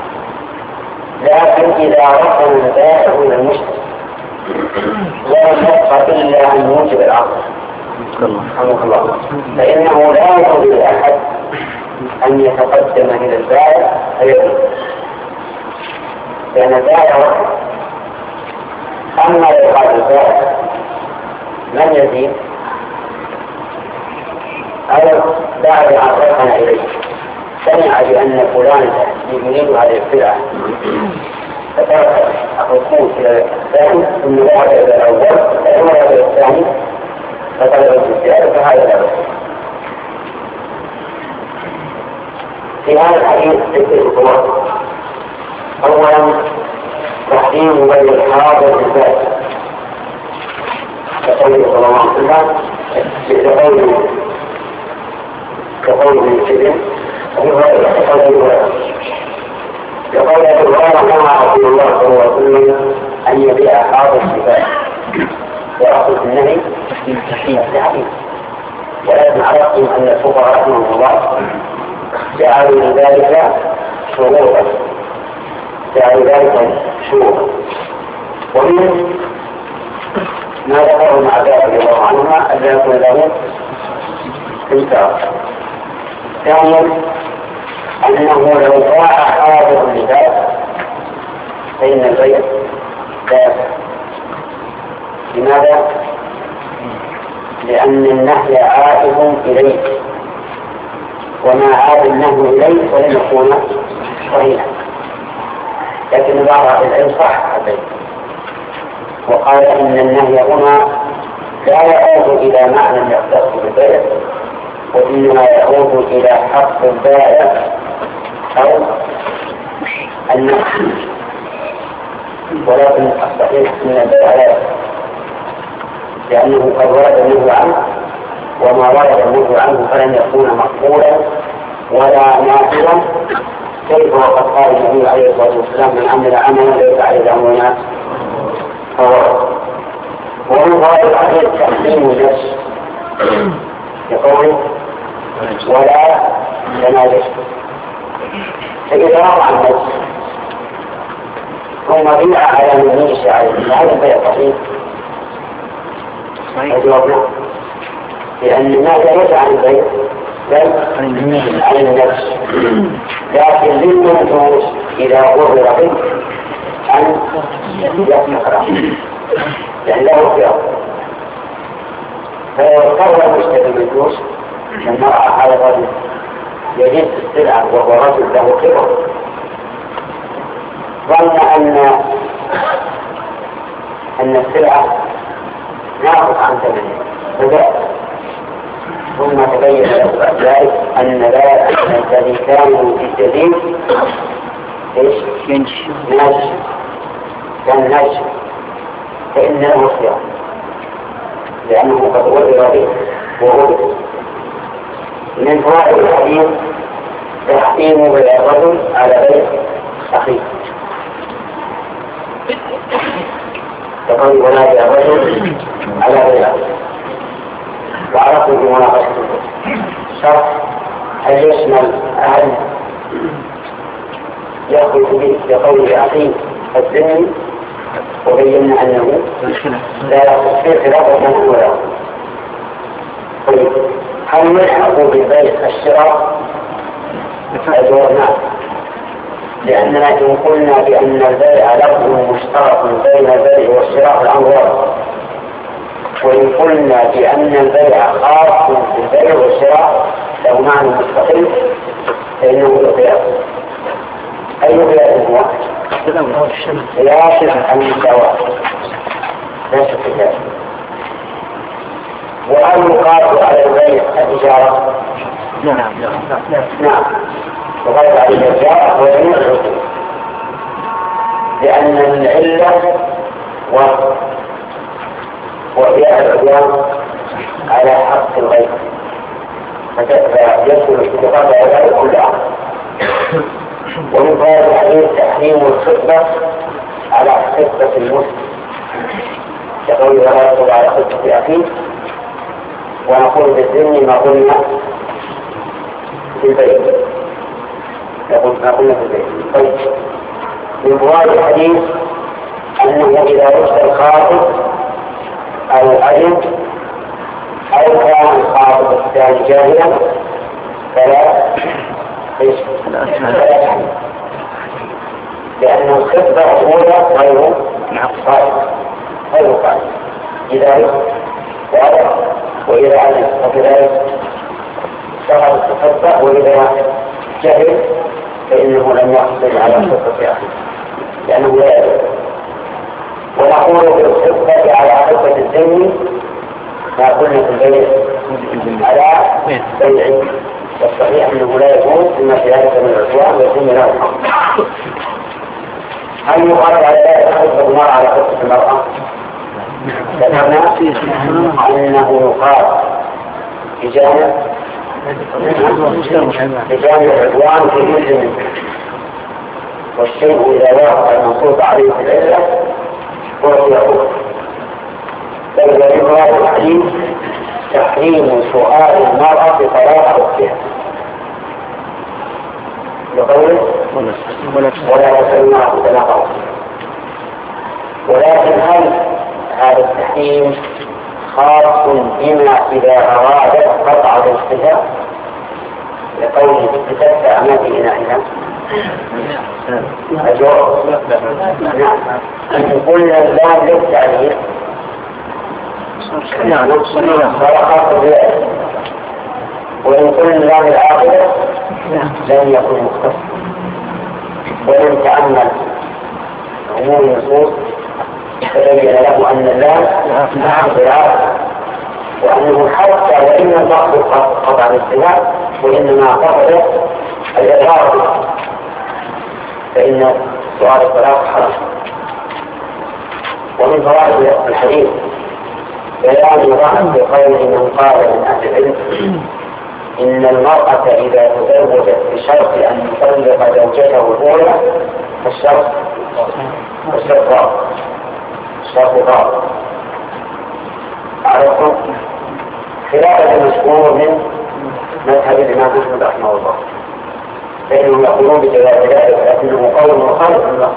لكن إذا رفض البائع إلى المشتري لا يبقى إلا أن يوجب العقد رحمه الله، فإنه لا يجوز لأحد أن يتقدم إلى البائع فيجب، لأن البائع رفض. أما لو قال البائع من يزيد أو بعد أن رفعنا إليه سمع بأن فلان يريد هذه السلعة فترك الركود إلى الثاني ثم ذهب إلى الأول ثم ذهب إلى الثاني فطلب الزيادة، فهذا لا بأس. في هذا الحديث ستة أمور: أولا تحريم بيع الحاضر بالذات كقوله صلى الله عليه وسلم كقوله كقوله السجن يقول أبي هريرة نهى رسول الله صلى الله عليه وسلم أن يبيع حاضر الشفاء، وأصل النهي التحريم. ولكن عرفتم أن الفقهاء رحمهم الله جعلوا ذلك شروطا جعلوا ذلك شروطا ومن ما ذكره مع ذلك رضي الله عنهما أن يكون له انكار. ثانيا أنه لو باع حاضر اللباس فإن البيع لا يصح. لماذا؟ لأن النهي عائد إليه، وما عاد النهي إليه ولم يكون صحيحا. لكن بعض العلم صح البيع وقال إن النهي هنا لا يعود إلى معنى يختص بالبيع، وإنما يعود إلى حق البائع أو النفس. ولكن الصحيح من البيع لا، لأنه قد ورد النهي عنه، وما ورد النهي عنه فلن يكون مقبولا ولا نافذا. كيف وقد قال النبي عليه الصلاة والسلام: من عمل عملا ليس عليه أمرنا فهو. ومن فوائد الحديث تحريم النفس بقوله: ولا تناجش. فإذا وقع النفس ثم بيع على مبنيش عليه، فهذا البيع صحيح؟ الجواب نعم، لأن الناس ليس عن البيع بل عن النفس. لكن للمنجوز إذا أظهر به أن يسمح لأن له خيار، فيضطر المشتري المنجوز المرأة على الرجل يجد السلعة وهو رجل له خبر، ظن أن أن السلعة ناقص عن ثمنها فجاء، ثم تبين له بعد ذلك أن لا الذي كان في الجديد ايش؟ ناجش، كان ناجش، فإن له خيار لأنه قد وجد به وغلب. من فوائد الحديث تحكيم بيع الرجل على بيع أخيه، تقول ولا بيع الرجل على بيع أخيه. وعرفوا بمناقشة شرط هل يشمل أهل يخرج به بقول أخيه الذمي، وبينا أنه لا يخرج فيه خلافة منه ولا. طيب هل يلحق بالبيع الشراء؟ الجواب نعم، لأننا إن قلنا بأن البيع لفظ مشترك بين البيع والشراء الأمر، وإن قلنا بأن البيع خاص بالبيع والشراء له معنى مستقل فإنه القياس. أي قياس هو؟ قياس المساواة لا شك في ذلك. وهل يقاس على البيع التجارة؟ نعم نعم يقاس على التجارة وجميع العقود، لأن العلة وبيع العدوان على حق الغير، فيدخل اتفاق ذلك كلها. ومن فوائد الحديث تحريم الخطبة على خطبة المسلم، يقول ولا يخطب على خطبة أخيه، ونقول بالذن ما قلنا في البيت، يقول ما قلنا في البيت. طيب من فوائد الحديث أنه إذا رشد الخاطب أو الأجل أو كان الخاطب الثاني جاهلا فلا لأن الخطبة الأولى غير قائد غير قائد إذا رشد وإذا علم وكذلك سقط الخطبة، وإذا جهل فإنه لم يحصل على الخطبة أخيه لأنه لا يدرك. ونقول بالخطبة على خطبة الذمي ما قلنا في البيع على بيع، والصحيح أنه لا يكون إما في ذلك من العدوان ويكون له الحق. هل يقال على ذلك خطبة المرأة على خطبة المرأة؟ ذكرنا أنه يقال بجانب بجانب العدوان في المسلم، والشيء إذا وافق المنصوص عليه في العلة هو يقول. فإذا يقال الحديث تحريم سؤال المرأة بطلاق أختها بقوله ولا تسألنا بطلاق أختها. ولكن هل هذا التحريم خاص بما إذا أرادت قطع الانتهاء لقوله اكتسبت أمامي إنائها؟ الجواب نعم. أن قلنا اللام للتعليل وإن قلنا اللام العاقبة لم يكن مختص. ومن تأمل عموم النصوص تبين له أن اللام بالعاقبة وأنه حتى وإن البعض قطع الاستواء وإنما قطع الإقرار فإن سؤال الطلاق حرام. ومن فوائد الحديث بيان ضعف بقوله من قال من أهل العلم إن المرأة إذا تزوجت بشرط أن يطلق زوجته الأولى فالشرط الشرط ضار الشرط ضار عرفتم خلاف المشهور من مذهب الإمام أحمد رحمه الله فإنهم يقولون بجواز ذلك لكنه قول مخالف له.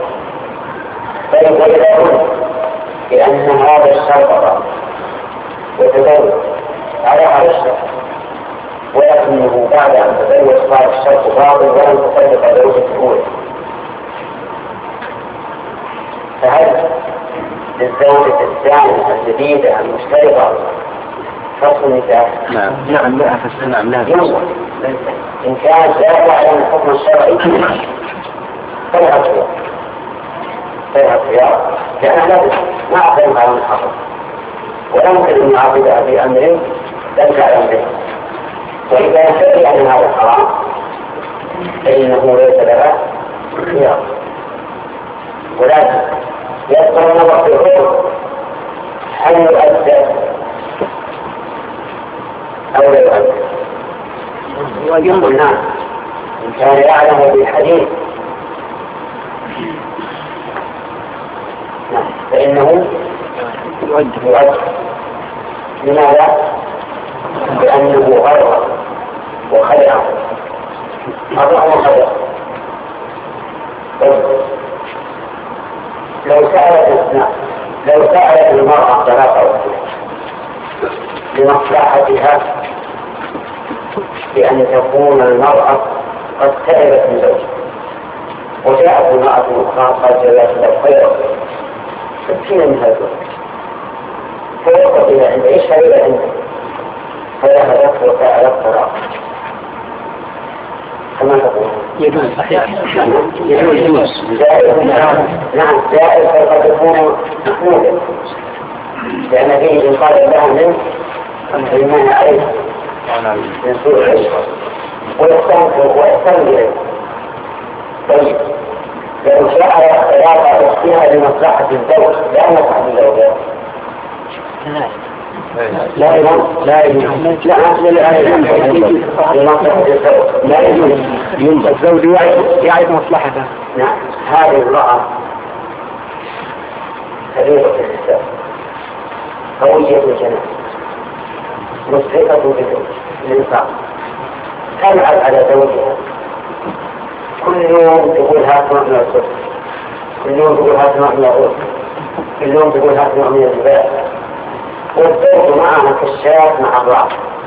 فإذا لأن هذا الشرط ضار وتزوج على هذا الشرط ولكنه بعد أن تزوج صار الشرط باطل ولم تطلق زوجته الأولى فهل للزوجة الثانية الجديدة المشتركة فصل النكاح؟ نعم نعم لا فصل نعم لا ينظر إن كانت لا تعلم الحكم الشرعي فلها الخيار فلها الخيار لأنها لا ما أعلم على الحق ولا يمكن أن يعرضها في أمر لم تعلم به. وإذا شرع أن هذا حرام فإنه ليس لها خيار ولكن يبقى النظر في الحكم هل يؤدى أو لا يؤدى ويقول نعم إن كان يعلم بالحديث نعم فإنه يؤدى. لماذا؟ لأنه غرر وخدع غرر وخدع. لو سألت لو سألت المرأة طلاق لمصلحتها بأن تكون المرأة قد تعبت من زوجها وجاءت المرأة أخرى قد جلت له خيرا تبكين من هذا فوقت إلى عند إيش هذا عنده فذهبت وسألت الطلاق كما تقول يجوز صحيح يجوز نعم جائز فقد يكون محمودا لأن فيه إنقاذ لها من المنع عليه من سوء العشرة ويستنزل إليه. طيب لو شاء اختلاف اختها لمصلحة الزوج لا مصلحة الزوجات لا يجوز لا يجوز لا لا يجوز الزوج يعرف مصلحته. نعم هذه امرأة كبيرة في الحساب قوية الجنة مسرفة بالإنفاق تلعب على زوجها كل يوم تقول هات نوع من الصدق كل يوم تقول هات نوع من الغرب كل يوم تقول هات نوع من الجبال والزوج معها كالشاة مع الرعب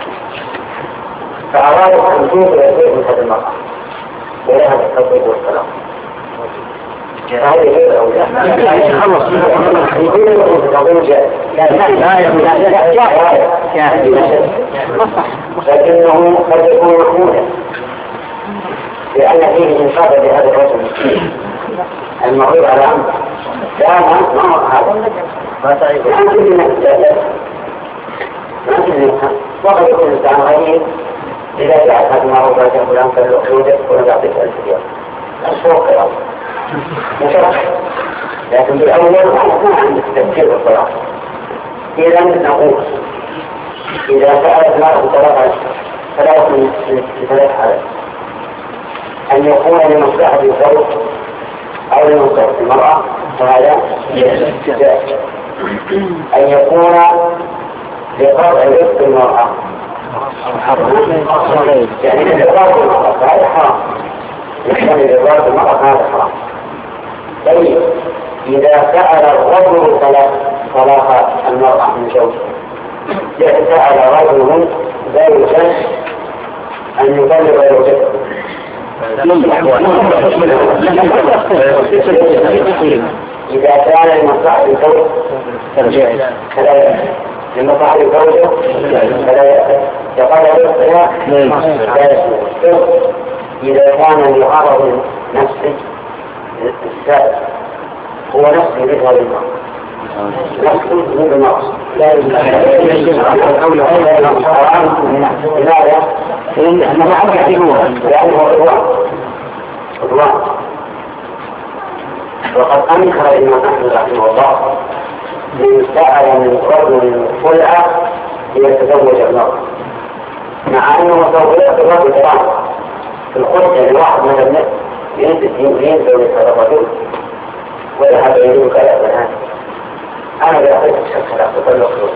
فأرادت أن توصل الزوج من هذه المرأة ولها التوفيق والسلام. هذه غير أولى خلص يقول لكم تقول جاء لا لا لكنه قد يكون محمودا لأن فيه إنصاف لهذا الرجل المغير على أمر لا ما هو هذا ما تريد ما تريد وقد يكون الإنسان غير إذا جاءت هذه المعروفة فلان فالوحيدة ولا يعطيك ألف ريال الشوق يا مشرح لكن بالأول ما عندك تفكير بالطلاق. إذا نقول إذا سألت المرأة طلاقا ثلاث من ثلاث حالات أن يكون لمصلحة الزوج أو لمصلحة المرأة فهذا جائز. أن يكون لقطع رزق المرأة يعني لقطع المرأة فهذا حرام يعني لقطع المرأة فهذا حرام. طيب إذا سأل الرجل طلاق المرأة من زوجها سأل رجل زوجا أن يطلق زوجته إذا كان لمصلحة الزوج فلا لمصلحة الزوجة فلا يقال رزقها لا يسمى. إذا كان لغرض نفسي السائل هو نفسه بهذا المرض نفسه من المرض لا يجوز قوله حرام. لماذا؟ لأنه عم يعتبروها لأنه عدوان عدوان. وقد أنكر الإمام أحمد رحمه الله من سأل من رجل خلعة ليتزوج المرأة، مع أنه سوف يأتي الرجل حرام في الخلع لواحد من الناس ينزل هذا الرجل وذهب إليه كذا الآن أنا بأخذ الشخص لا تطلق له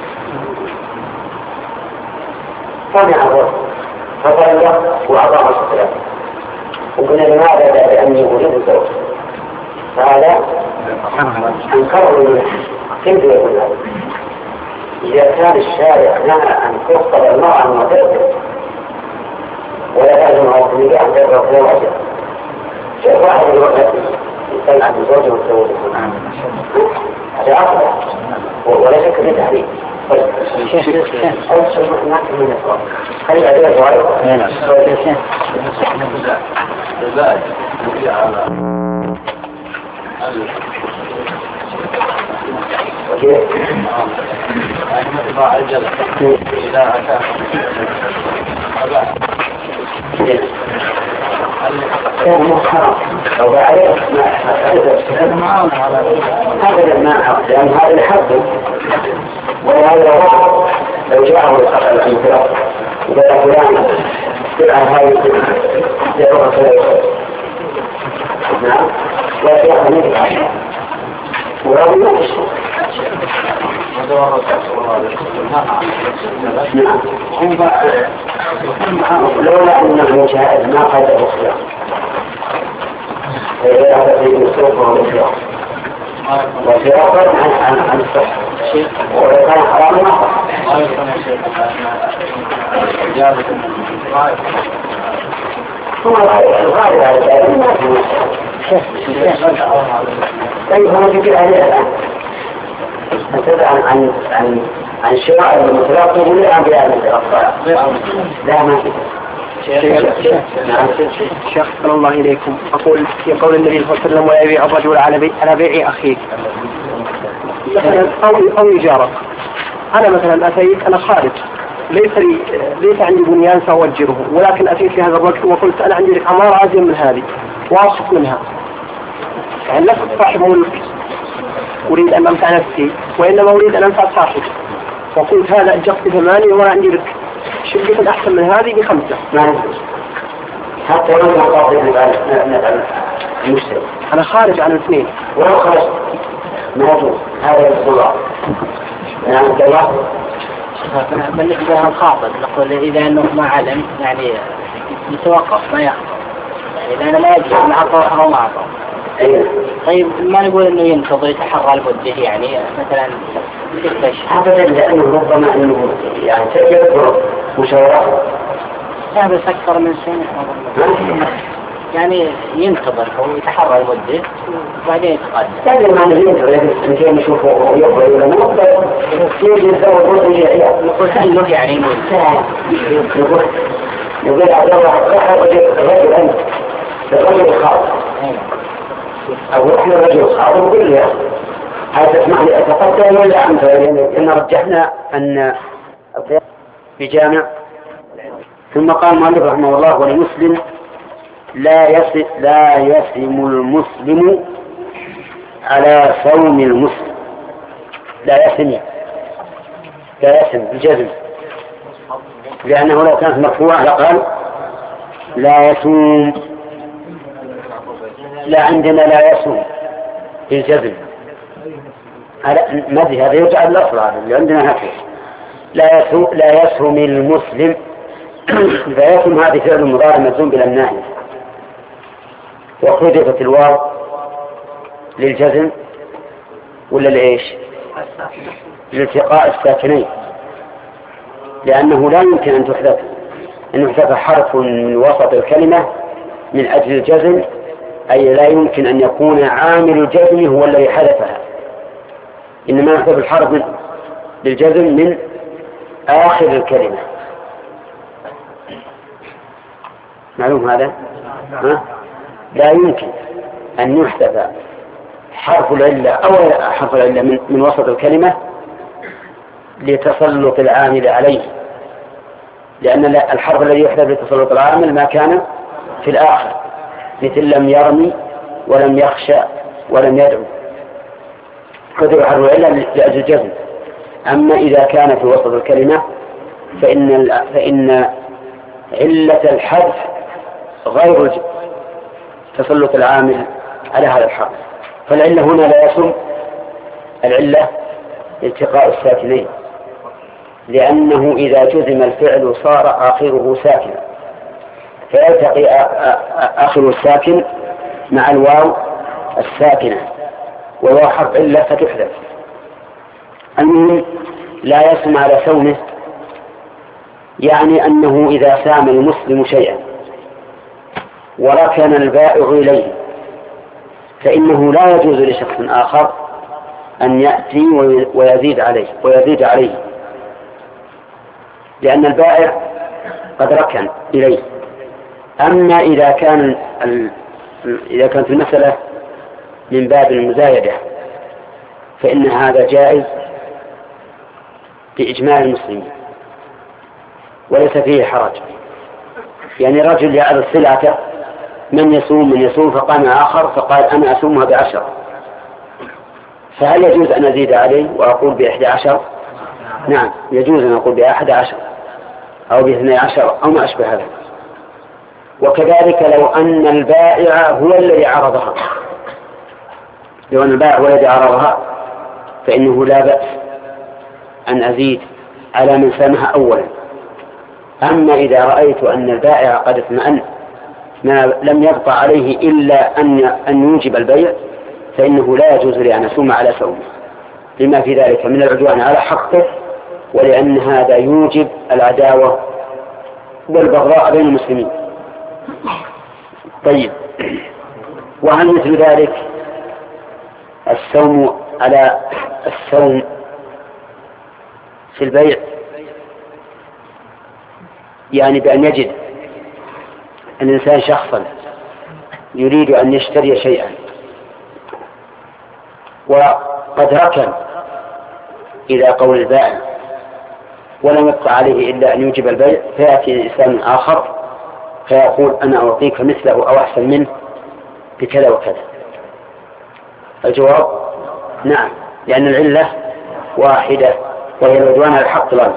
سمع الرجل فطلق وأضاع الصلاة وقلنا لماذا؟ لأني أريد الزوج. فهذا أنكره كيف يقول هذا؟ إذا كان الشارع نهى أن تفقد المرأة وتأتي ولا لازم أن أن تدرك له وجه شيء واحد يوقف يسأل عن الزوج والزوج هذا أفضل ولا شك في تحريم. أول شيء ما نحن من الصلاة خلي أدرك وعليكم لو عليه هذا الماء لأن هذا الحب وهذا هو لو جاءه الانفراط إذا فلان سرعة هذه سرعة سرعة نعم لا سرعة نفسها ولو ما لولا أن المجاهد ما قد أخلاق فإذا أخذ السوق والإخلاق وفراقا عن الصح ولو كان حرام ما ثم الغالب على ذلك ما في طيب هو ذكر عليه الآن أنتبه عن عن عن عن شراء المطلق يقول عن بيع المطلق لا ما في شيخ صلى الله إليكم أقول في قول النبي صلى الله عليه وسلم ولا يبيع الرجل على بيع على بيع أخيه مثلا أو أو إجارة. أنا مثلا أتيت أنا خارج ليس لي ليس عندي بنيان سأوجره ولكن أتيت في هذا الوقت وقلت أنا عندي لك عمارة أزين من هذه واثق منها يعني لست صاحب ملك أريد أن أنفع نفسي وإنما أريد أن أنفع صاحبي وقلت هذا أجرت بثمانية وأنا عندي لك شقة أحسن من هذه بخمسة ما حتى لو ما قاضي نفعل المشتري أنا خارج عن الاثنين ولو خرج موجود هذا الصلاة نعم الله بالنسبة للخاطب نقول إذا أنه ما علم يعني يتوقف ما يأخذ يعني إذا أنا ما أجل ما أعطاه أو ما أعطاه. طيب ما نقول إنه ينتظر يتحرى المدة يعني مثلا ستة أشهر أبدا لأنه ربما أنه يعني تجد مشاورة لا بس أكثر من سنة يعني ينتظر هو يتحرى المدة وبعدين يتقدم. لازم ما نجيب نجيب نشوفه يقبل ولا ما يقبل يجي يسوي الوضع يعيا نقول له يعني نقول نقول عبد الله راح رجل أنت الرجل الخاص أو إحنا رجل الخاص نقول له هل تسمح لي أتقدم ولا أنت إن رجحنا أن في جامع. ثم قال المؤلف رحمه الله ولمسلم لا يصم لا يصم المسلم على صوم المسلم لا يصم لا يصم بالجزم لأنه لو كانت مرفوعة لقال لا يصوم لا عندنا لا يصوم بالجزم ما هذا يجعل الأصل هذا اللي عندنا هكذا لا يصوم لا يصوم المسلم إذا يصوم هذه فعل مضارع مجزوم بلا الناهي وحذفت الواو للجزم ولا لإيش؟ لالتقاء الساكنين لأنه لا يمكن أن تحذف أن يحذف حرف من وسط الكلمة من أجل الجزم أي لا يمكن أن يكون عامل الجزم هو الذي حذفها إنما يحذف الحرف للجزم من آخر الكلمة. معلوم هذا؟ ها؟ لا يمكن أن يحذف حرف العلة أو حرف العلة من, من وسط الكلمة لتسلط العامل عليه، لأن الحرف الذي يحذف لتسلط العامل ما كان في الآخر، مثل لم يرمي ولم يخشى ولم يدعو، حذف حرف العلة لأجل الجزم. أما إذا كان في وسط الكلمة فإن فإن علة الحذف غير تسلط العامل على هذا الحرف. فالعلة هنا لا يسم العلة التقاء الساكنين، لأنه إذا جزم الفعل صار آخره ساكنا، فيلتقي آخر الساكن مع الواو الساكنة، والواو حرف علة فتحذف. المهم لا يسمى على سومه، يعني أنه إذا سام المسلم شيئا وركن البائع إليه فإنه لا يجوز لشخص آخر أن يأتي ويزيد عليه ويزيد عليه لأن البائع قد ركن إليه. أما إذا كان إذا كانت المسألة من باب المزايدة فإن هذا جائز بإجماع المسلمين وليس فيه حرج. يعني رجل يعرض سلعته، من يصوم من يصوم، فقام آخر فقال أنا أصومها بعشر، فهل يجوز أن أزيد عليه وأقول بإحدى عشر؟ نعم يجوز أن أقول بأحد عشر أو باثني عشر أو ما أشبه هذا. وكذلك لو أن البائع هو الذي عرضها، لو أن البائع هو الذي عرضها فإنه لا بأس أن أزيد على من سامها أولا. أما إذا رأيت أن البائع قد اطمأن ما لم يبقى عليه إلا أن أن يوجب البيع فإنه لا يجوز لي أن أسوم على سومه، لما في ذلك من العدوان على حقه، ولأن هذا يوجب العداوة والبغضاء بين المسلمين. طيب، وهل مثل ذلك السوم على السوم في البيع، يعني بأن يجد الإنسان شخصا يريد أن يشتري شيئا وقد ركن إلى قول البائع ولم يبقى عليه إلا أن يوجب البيع، فيأتي إنسان آخر فيقول أنا أعطيك مثله أو أحسن منه بكذا وكذا. الجواب نعم، لأن العلة واحدة وهي العدوان على الحق ظلم.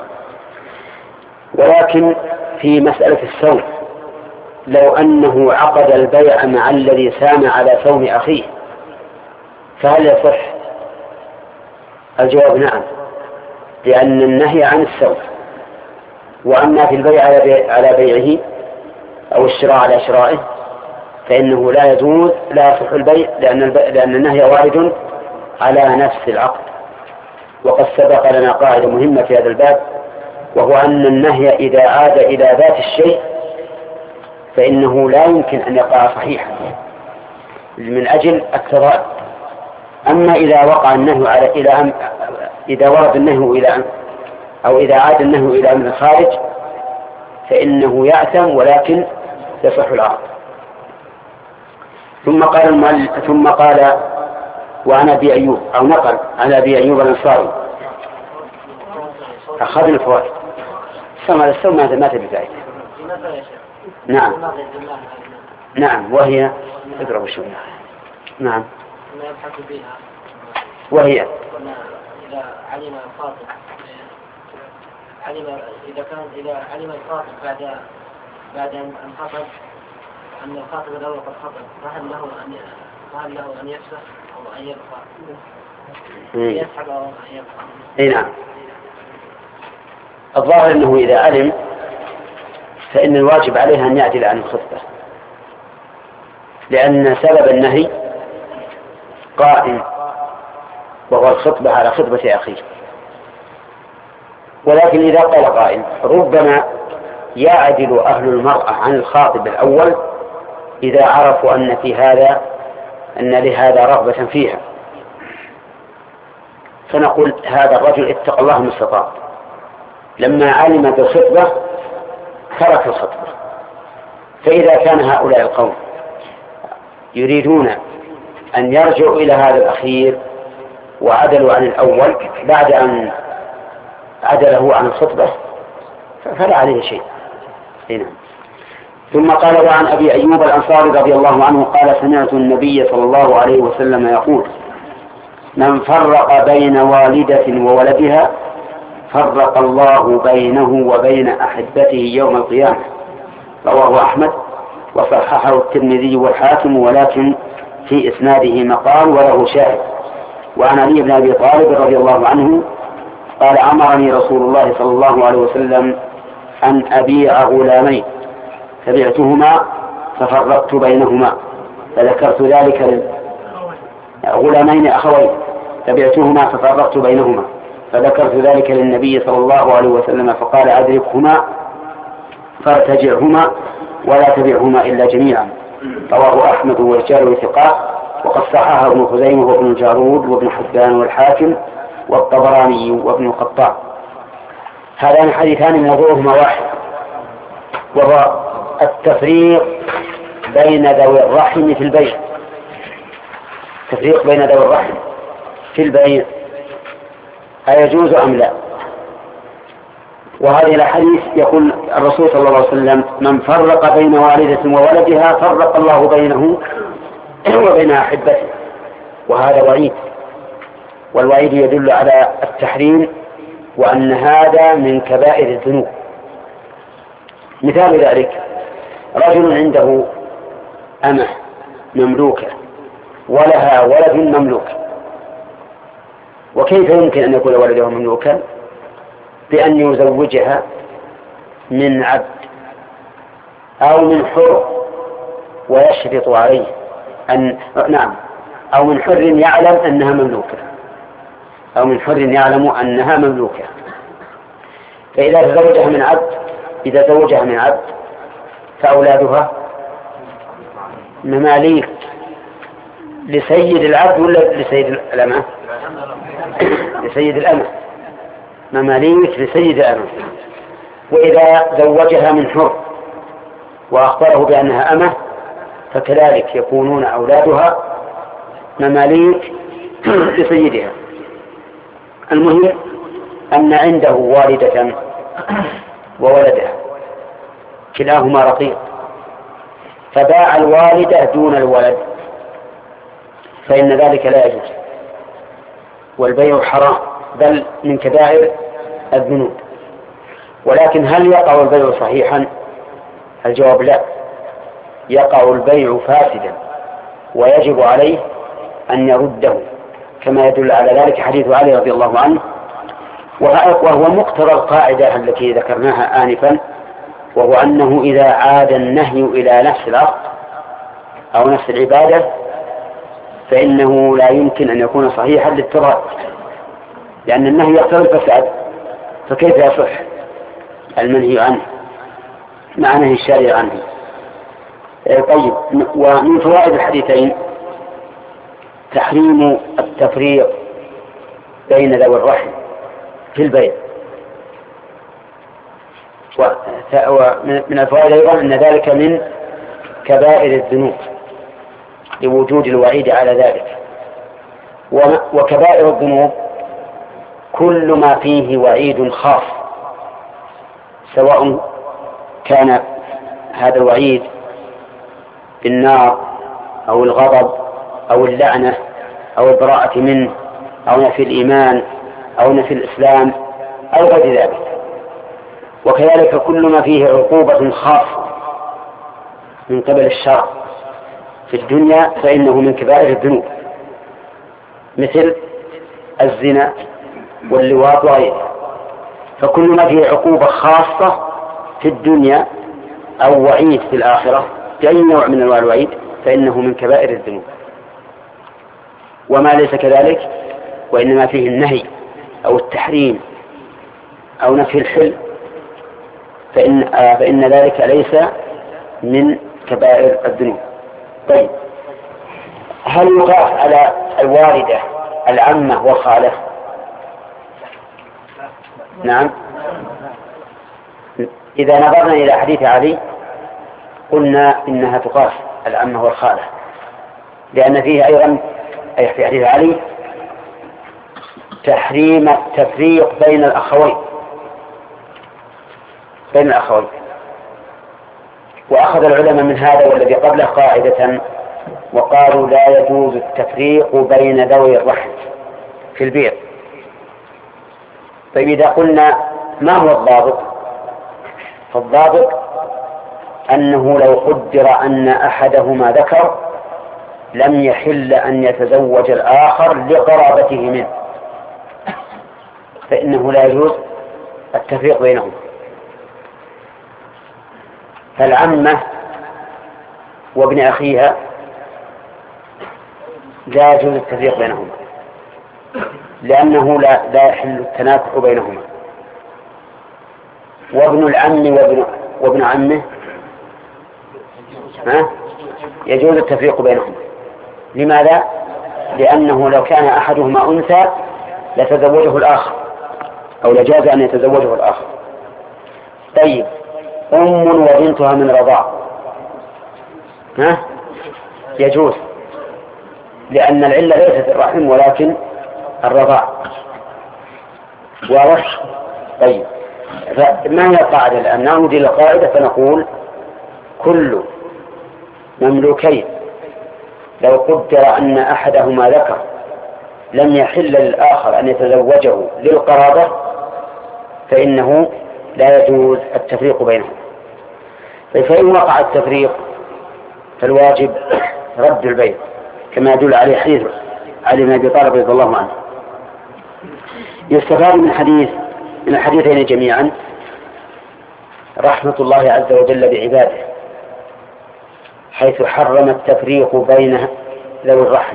ولكن في مسألة السوم لو أنه عقد البيع مع الذي سام على سوم أخيه فهل يصح؟ الجواب نعم، لأن النهي عن السوم. وأما في البيع على بيعه أو الشراء على شرائه فإنه لا يجوز لا يصح البيع، لأن, البيع لأن النهي وارد على نفس العقد. وقد سبق لنا قاعدة مهمة في هذا الباب، وهو أن النهي إذا عاد إلى ذات الشيء فإنه لا يمكن أن يقع صحيحا من أجل التضاد. أما إذا وقع النهي على إلى أم إذا ورد النهي إلى أم أو إذا عاد النهي إلى أمر خارج فإنه يأثم ولكن يصح العقد. ثم قال المؤلف ثم قال وعن أبي أيوب أو نقل عن أبي أيوب الأنصاري أخذنا الفوائد سمع السوم ماذا مات بفائدة. نعم نعم وهي اضرب الشمال. نعم وهي إذا علم الخاطب علم إذا كان إذا علم الخاطب بعد بعد أن خطب أن الخاطب الأول قد خطب فهل له أن فهل له أن يفسخ أو أن يبقى يسحب أو أن يبقى؟ أي نعم. الظاهر أنه إذا علم فإن الواجب عليه أن يعدل عن الخطبة، لأن سبب النهي قائم وهو الخطبة على خطبة أخيه. ولكن إذا قال قائل ربما يعدل أهل المرأة عن الخاطب الأول إذا عرفوا أن في هذا أن لهذا رغبة فيها، فنقول هذا الرجل اتقى الله ما استطاع، لما علم بالخطبة ترك الخطبة. فإذا كان هؤلاء القوم يريدون أن يرجعوا إلى هذا الأخير وعدلوا عن الأول بعد أن عدله عن الخطبة فلا عليه شيء. هنا. ثم قال وعن أبي أيوب الأنصاري رضي الله عنه قال سمعت النبي صلى الله عليه وسلم يقول من فرق بين والدة وولدها فرق الله بينه وبين أحبته يوم القيامة. رواه أحمد وصححه الترمذي والحاكم ولكن في إسناده مقال وله شاهد. وعن علي بن أبي طالب رضي الله عنه قال أمرني رسول الله صلى الله عليه وسلم أن أبيع غلامين فبعتهما ففرقت بينهما فذكرت ذلك لل... غلامين أخوين فبعتهما ففرقت بينهما فذكرت ذلك للنبي صلى الله عليه وسلم فقال أدركهما فارتجعهما ولا تبعهما إلا جميعا. رواه أحمد ورجاله ثقات وقد صححه ابن خزيمة وابن الجارود وابن حبان والحاكم والطبراني وابن القطان. هذان حديثان موضوعهما واحد وهو التفريق بين ذوي الرحم في البيع. التفريق بين ذوي الرحم في البيع أيجوز أم لا؟ وهذه الحديث يقول الرسول صلى الله عليه وسلم من فرق بين والدة وولدها فرق الله بينه وبين أحبته، وهذا وعيد، والوعيد يدل على التحريم وأن هذا من كبائر الذنوب. مثال ذلك رجل عنده أمة مملوكة ولها ولد مملوك، وكيف يمكن أن يكون ولده مملوكا؟ بأن يزوجها من عبد أو من حر ويشرط عليه أن نعم أو من حر يعلم أنها مملوكة أو من حر يعلم أنها مملوكة. فإذا تزوجها من عبد إذا زوجها من عبد فأولادها مماليك لسيد العبد ولا لسيد الأمة؟ لسيد الأمة، مماليك لسيد الأمة. وإذا زوجها من حر وأخبره بأنها أمة فكذلك يكونون أولادها مماليك لسيدها. المهم أن عنده والدة وولدها كلاهما رقيق، فباع الوالدة دون الولد فإن ذلك لا يجوز، والبيع حرام بل من كبائر الذنوب. ولكن هل يقع البيع صحيحا؟ الجواب لا، يقع البيع فاسدا ويجب عليه أن يرده، كما يدل على ذلك حديث علي رضي الله عنه، وهو مقتضى القاعدة التي ذكرناها آنفا، وهو أنه إذا عاد النهي إلى نفس العقد أو نفس العبادة فإنه لا يمكن أن يكون صحيحا للتراث، لأن النهي يقتضي الفساد، فكيف يصح المنهي عنه مع نهي الشارع عنه؟ طيب، ومن فوائد الحديثين تحريم التفريق بين ذوي الرحم في البيع، ومن الفوائد أيضا أن ذلك من كبائر الذنوب لوجود الوعيد على ذلك. وكبائر الذنوب كل ما فيه وعيد خاص، سواء كان هذا الوعيد بالنار أو الغضب أو اللعنة أو البراءة منه أو نفي الإيمان أو نفي الإسلام أو غير ذلك. وكذلك كل ما فيه عقوبة خاصة من قبل الشرع في الدنيا فإنه من كبائر الذنوب، مثل الزنا واللواط وغيره. فكل ما فيه عقوبة خاصة في الدنيا أو وعيد في الآخرة بأي نوع من أنواع الوعيد فإنه من كبائر الذنوب. وما ليس كذلك وإنما فيه النهي أو التحريم أو نفي الحل فإن, آه فإن ذلك ليس من كبائر الذنوب. طيب، هل يقاس على الوالدة العمة والخالة؟ نعم. إذا نظرنا إلى حديث علي قلنا إنها تقاس العمة والخالة، لأن فيه أيضا أي في حديث علي تحريم التفريق بين الأخوين بين الأخوين. وأخذ العلماء من هذا والذي قبله قاعدة وقالوا لا يجوز التفريق بين ذوي الرحم في البيع. طيب إذا قلنا ما هو الضابط؟ فالضابط أنه لو قدر أن أحدهما ذكر لم يحل أن يتزوج الآخر لقرابته منه، فإنه لا يجوز التفريق بينهم. فالعمة وابن أخيها لا يجوز التفريق بينهما لأنه لا, لا يحل التناكح بينهما. وابن العم وابن, وابن عمه ها؟ يجوز التفريق بينهما. لماذا؟ لأنه لو كان أحدهما أنثى لتزوجه الآخر أو لجاز أن يتزوجه الآخر. طيب أم وبنتها من رضاع ها؟ يجوز، لأن العلة ليست الرحم ولكن الرضاع. واضح؟ طيب فما هي القاعدة الآن؟ نعود إلى القاعدة فنقول كل مملوكين لو قدر أن أحدهما ذكر لم يحل للآخر أن يتزوجه للقرابة فإنه لا يجوز التفريق بينهم. فإن وقع التفريق فالواجب رد البيع كما يدل عليه حديث علي بن أبي طالب رضي الله عنه. يستفاد من حديث من الحديثين جميعا رحمة الله عز وجل بعباده حيث حرم التفريق بين ذوي الرحم،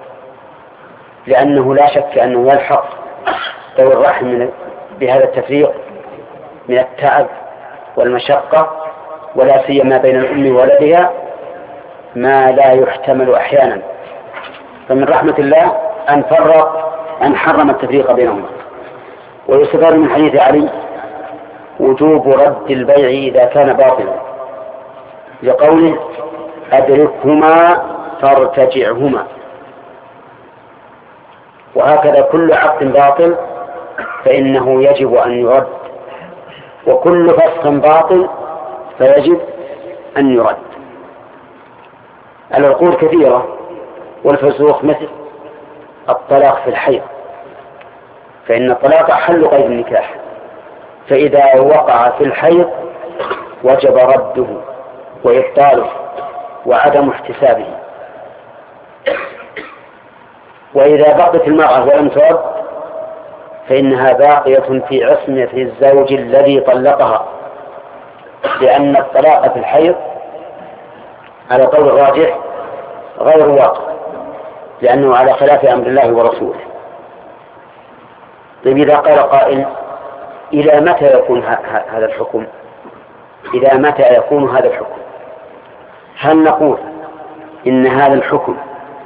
لأنه لا شك أنه يلحق ذوي الرحم بهذا التفريق من التعب والمشقة، ولا سيما بين الأم وولدها ما لا يحتمل أحيانا. فمن رحمة الله أن فرق أن حرم التفريق بينهما. ويستفاد من حديث علي وجوب رد البيع إذا كان باطلا لقوله أدركهما فارتجعهما. وهكذا كل عقد باطل فإنه يجب أن يرد، وكل فسخ باطل فيجب أن يرد. العقود كثيرة والفسوق مثل الطلاق في الحيض، فإن الطلاق حل قيد النكاح، فإذا وقع في الحيض وجب رده وإبطاله وعدم احتسابه. وإذا بقت المرأة ولم ترد فإنها باقية في عصمة الزوج الذي طلقها، لأن الطلاق في الحيض على قول الراجح غير واقع لأنه على خلاف أمر الله ورسوله. طيب إذا قال قائل إلى متى يكون هذا الحكم؟ إلى متى يكون هذا الحكم؟ هل نقول إن هذا الحكم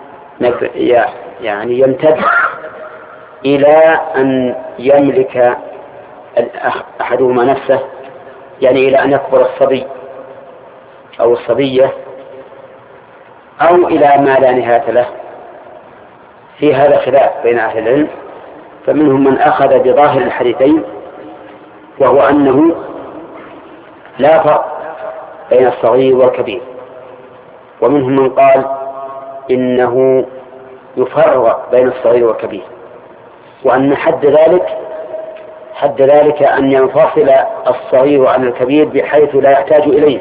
يعني يمتد إلى أن يملك أحدهما نفسه، يعني إلى أن يكبر الصبي أو الصبية، أو إلى ما لا نهاية له؟ في هذا خلاف بين أهل العلم، فمنهم من أخذ بظاهر الحديثين وهو أنه لا فرق بين الصغير والكبير، ومنهم من قال إنه يفرق بين الصغير والكبير، وأن حد ذلك حد ذلك أن ينفصل الصغير عن الكبير بحيث لا يحتاج إليه.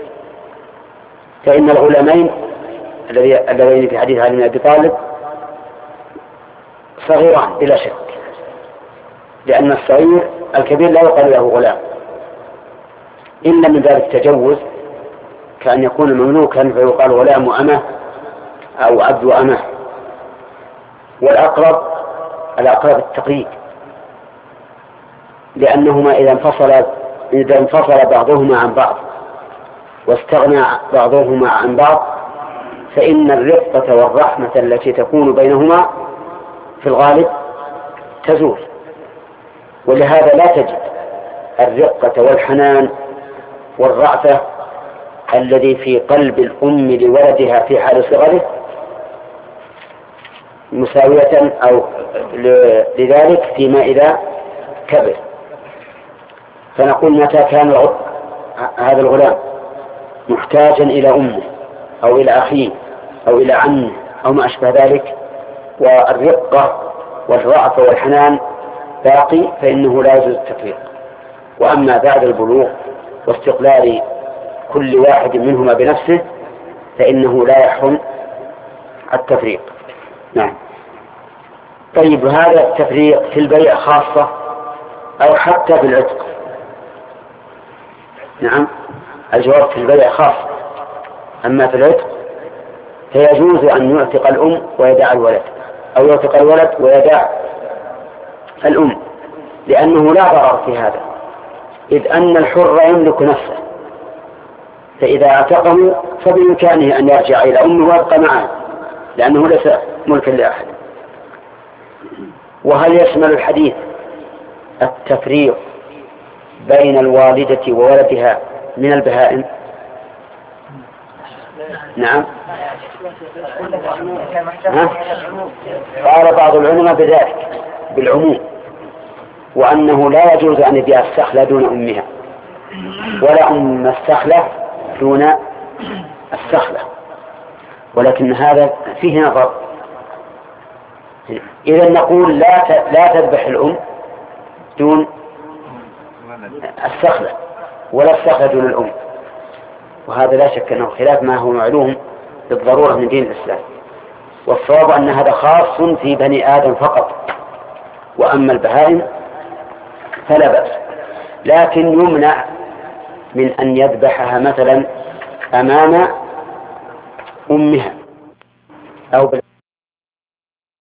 فإن الغلامين اللذين في حديث علي بن أبي طالب صغيران بلا شك، لأن الصغير الكبير لا يقال له غلام إلا من ذلك التجوز، كأن يكون مملوكا فيقال غلام وأمه أو عبد وأمه. والأقرب الأقرب التقييد، لأنهما إذا انفصل إذا انفصل بعضهما عن بعض واستغنى بعضهما عن بعض فإن الرقة والرحمة التي تكون بينهما في الغالب تزول. ولهذا لا تجد الرقة والحنان والرأفة الذي في قلب الأم لولدها في حال صغره مساوية أو لذلك فيما إذا كبر. فنقول متى كان هذا الغلام محتاجا إلى أمه أو إلى أخيه أو إلى عمه أو ما أشبه ذلك والرقة والرأفة والحنان باقي فإنه لا يجوز التفريق. وأما بعد البلوغ واستقلال كل واحد منهما بنفسه فإنه لا يحرم التفريق. نعم. طيب هذا التفريق في البيع خاصة أو حتى في العتق؟ نعم الجواب في البيع خاصة، أما في العتق فيجوز أن يعتق الأم ويدع الولد أو يعتق الولد ويدع الأم، لأنه لا ضرر في هذا، إذ أن الحر يملك نفسه، فإذا اعتقه فبإمكانه أن يرجع إلى أمه ويبقى معه لأنه ليس ملكا لأحد. وهل يشمل الحديث التفريق بين الوالدة وولدها من البهائم؟ نعم. ها؟ قال بعض العلماء بذلك بالعموم، وأنه لا يجوز أن يبيع السخلة دون أمها ولا أم السخلة دون السخلة، ولكن هذا فيه نظر. إذا نقول لا لا تذبح الأم دون السخلة ولا السخلة دون الأم، وهذا لا شك أنه خلاف ما هو معلوم بالضرورة من دين الإسلام. والصواب أن هذا خاص في بني آدم فقط، وأما البهائم فلا بأس، لكن يمنع من أن يذبحها مثلا أمام أمها أو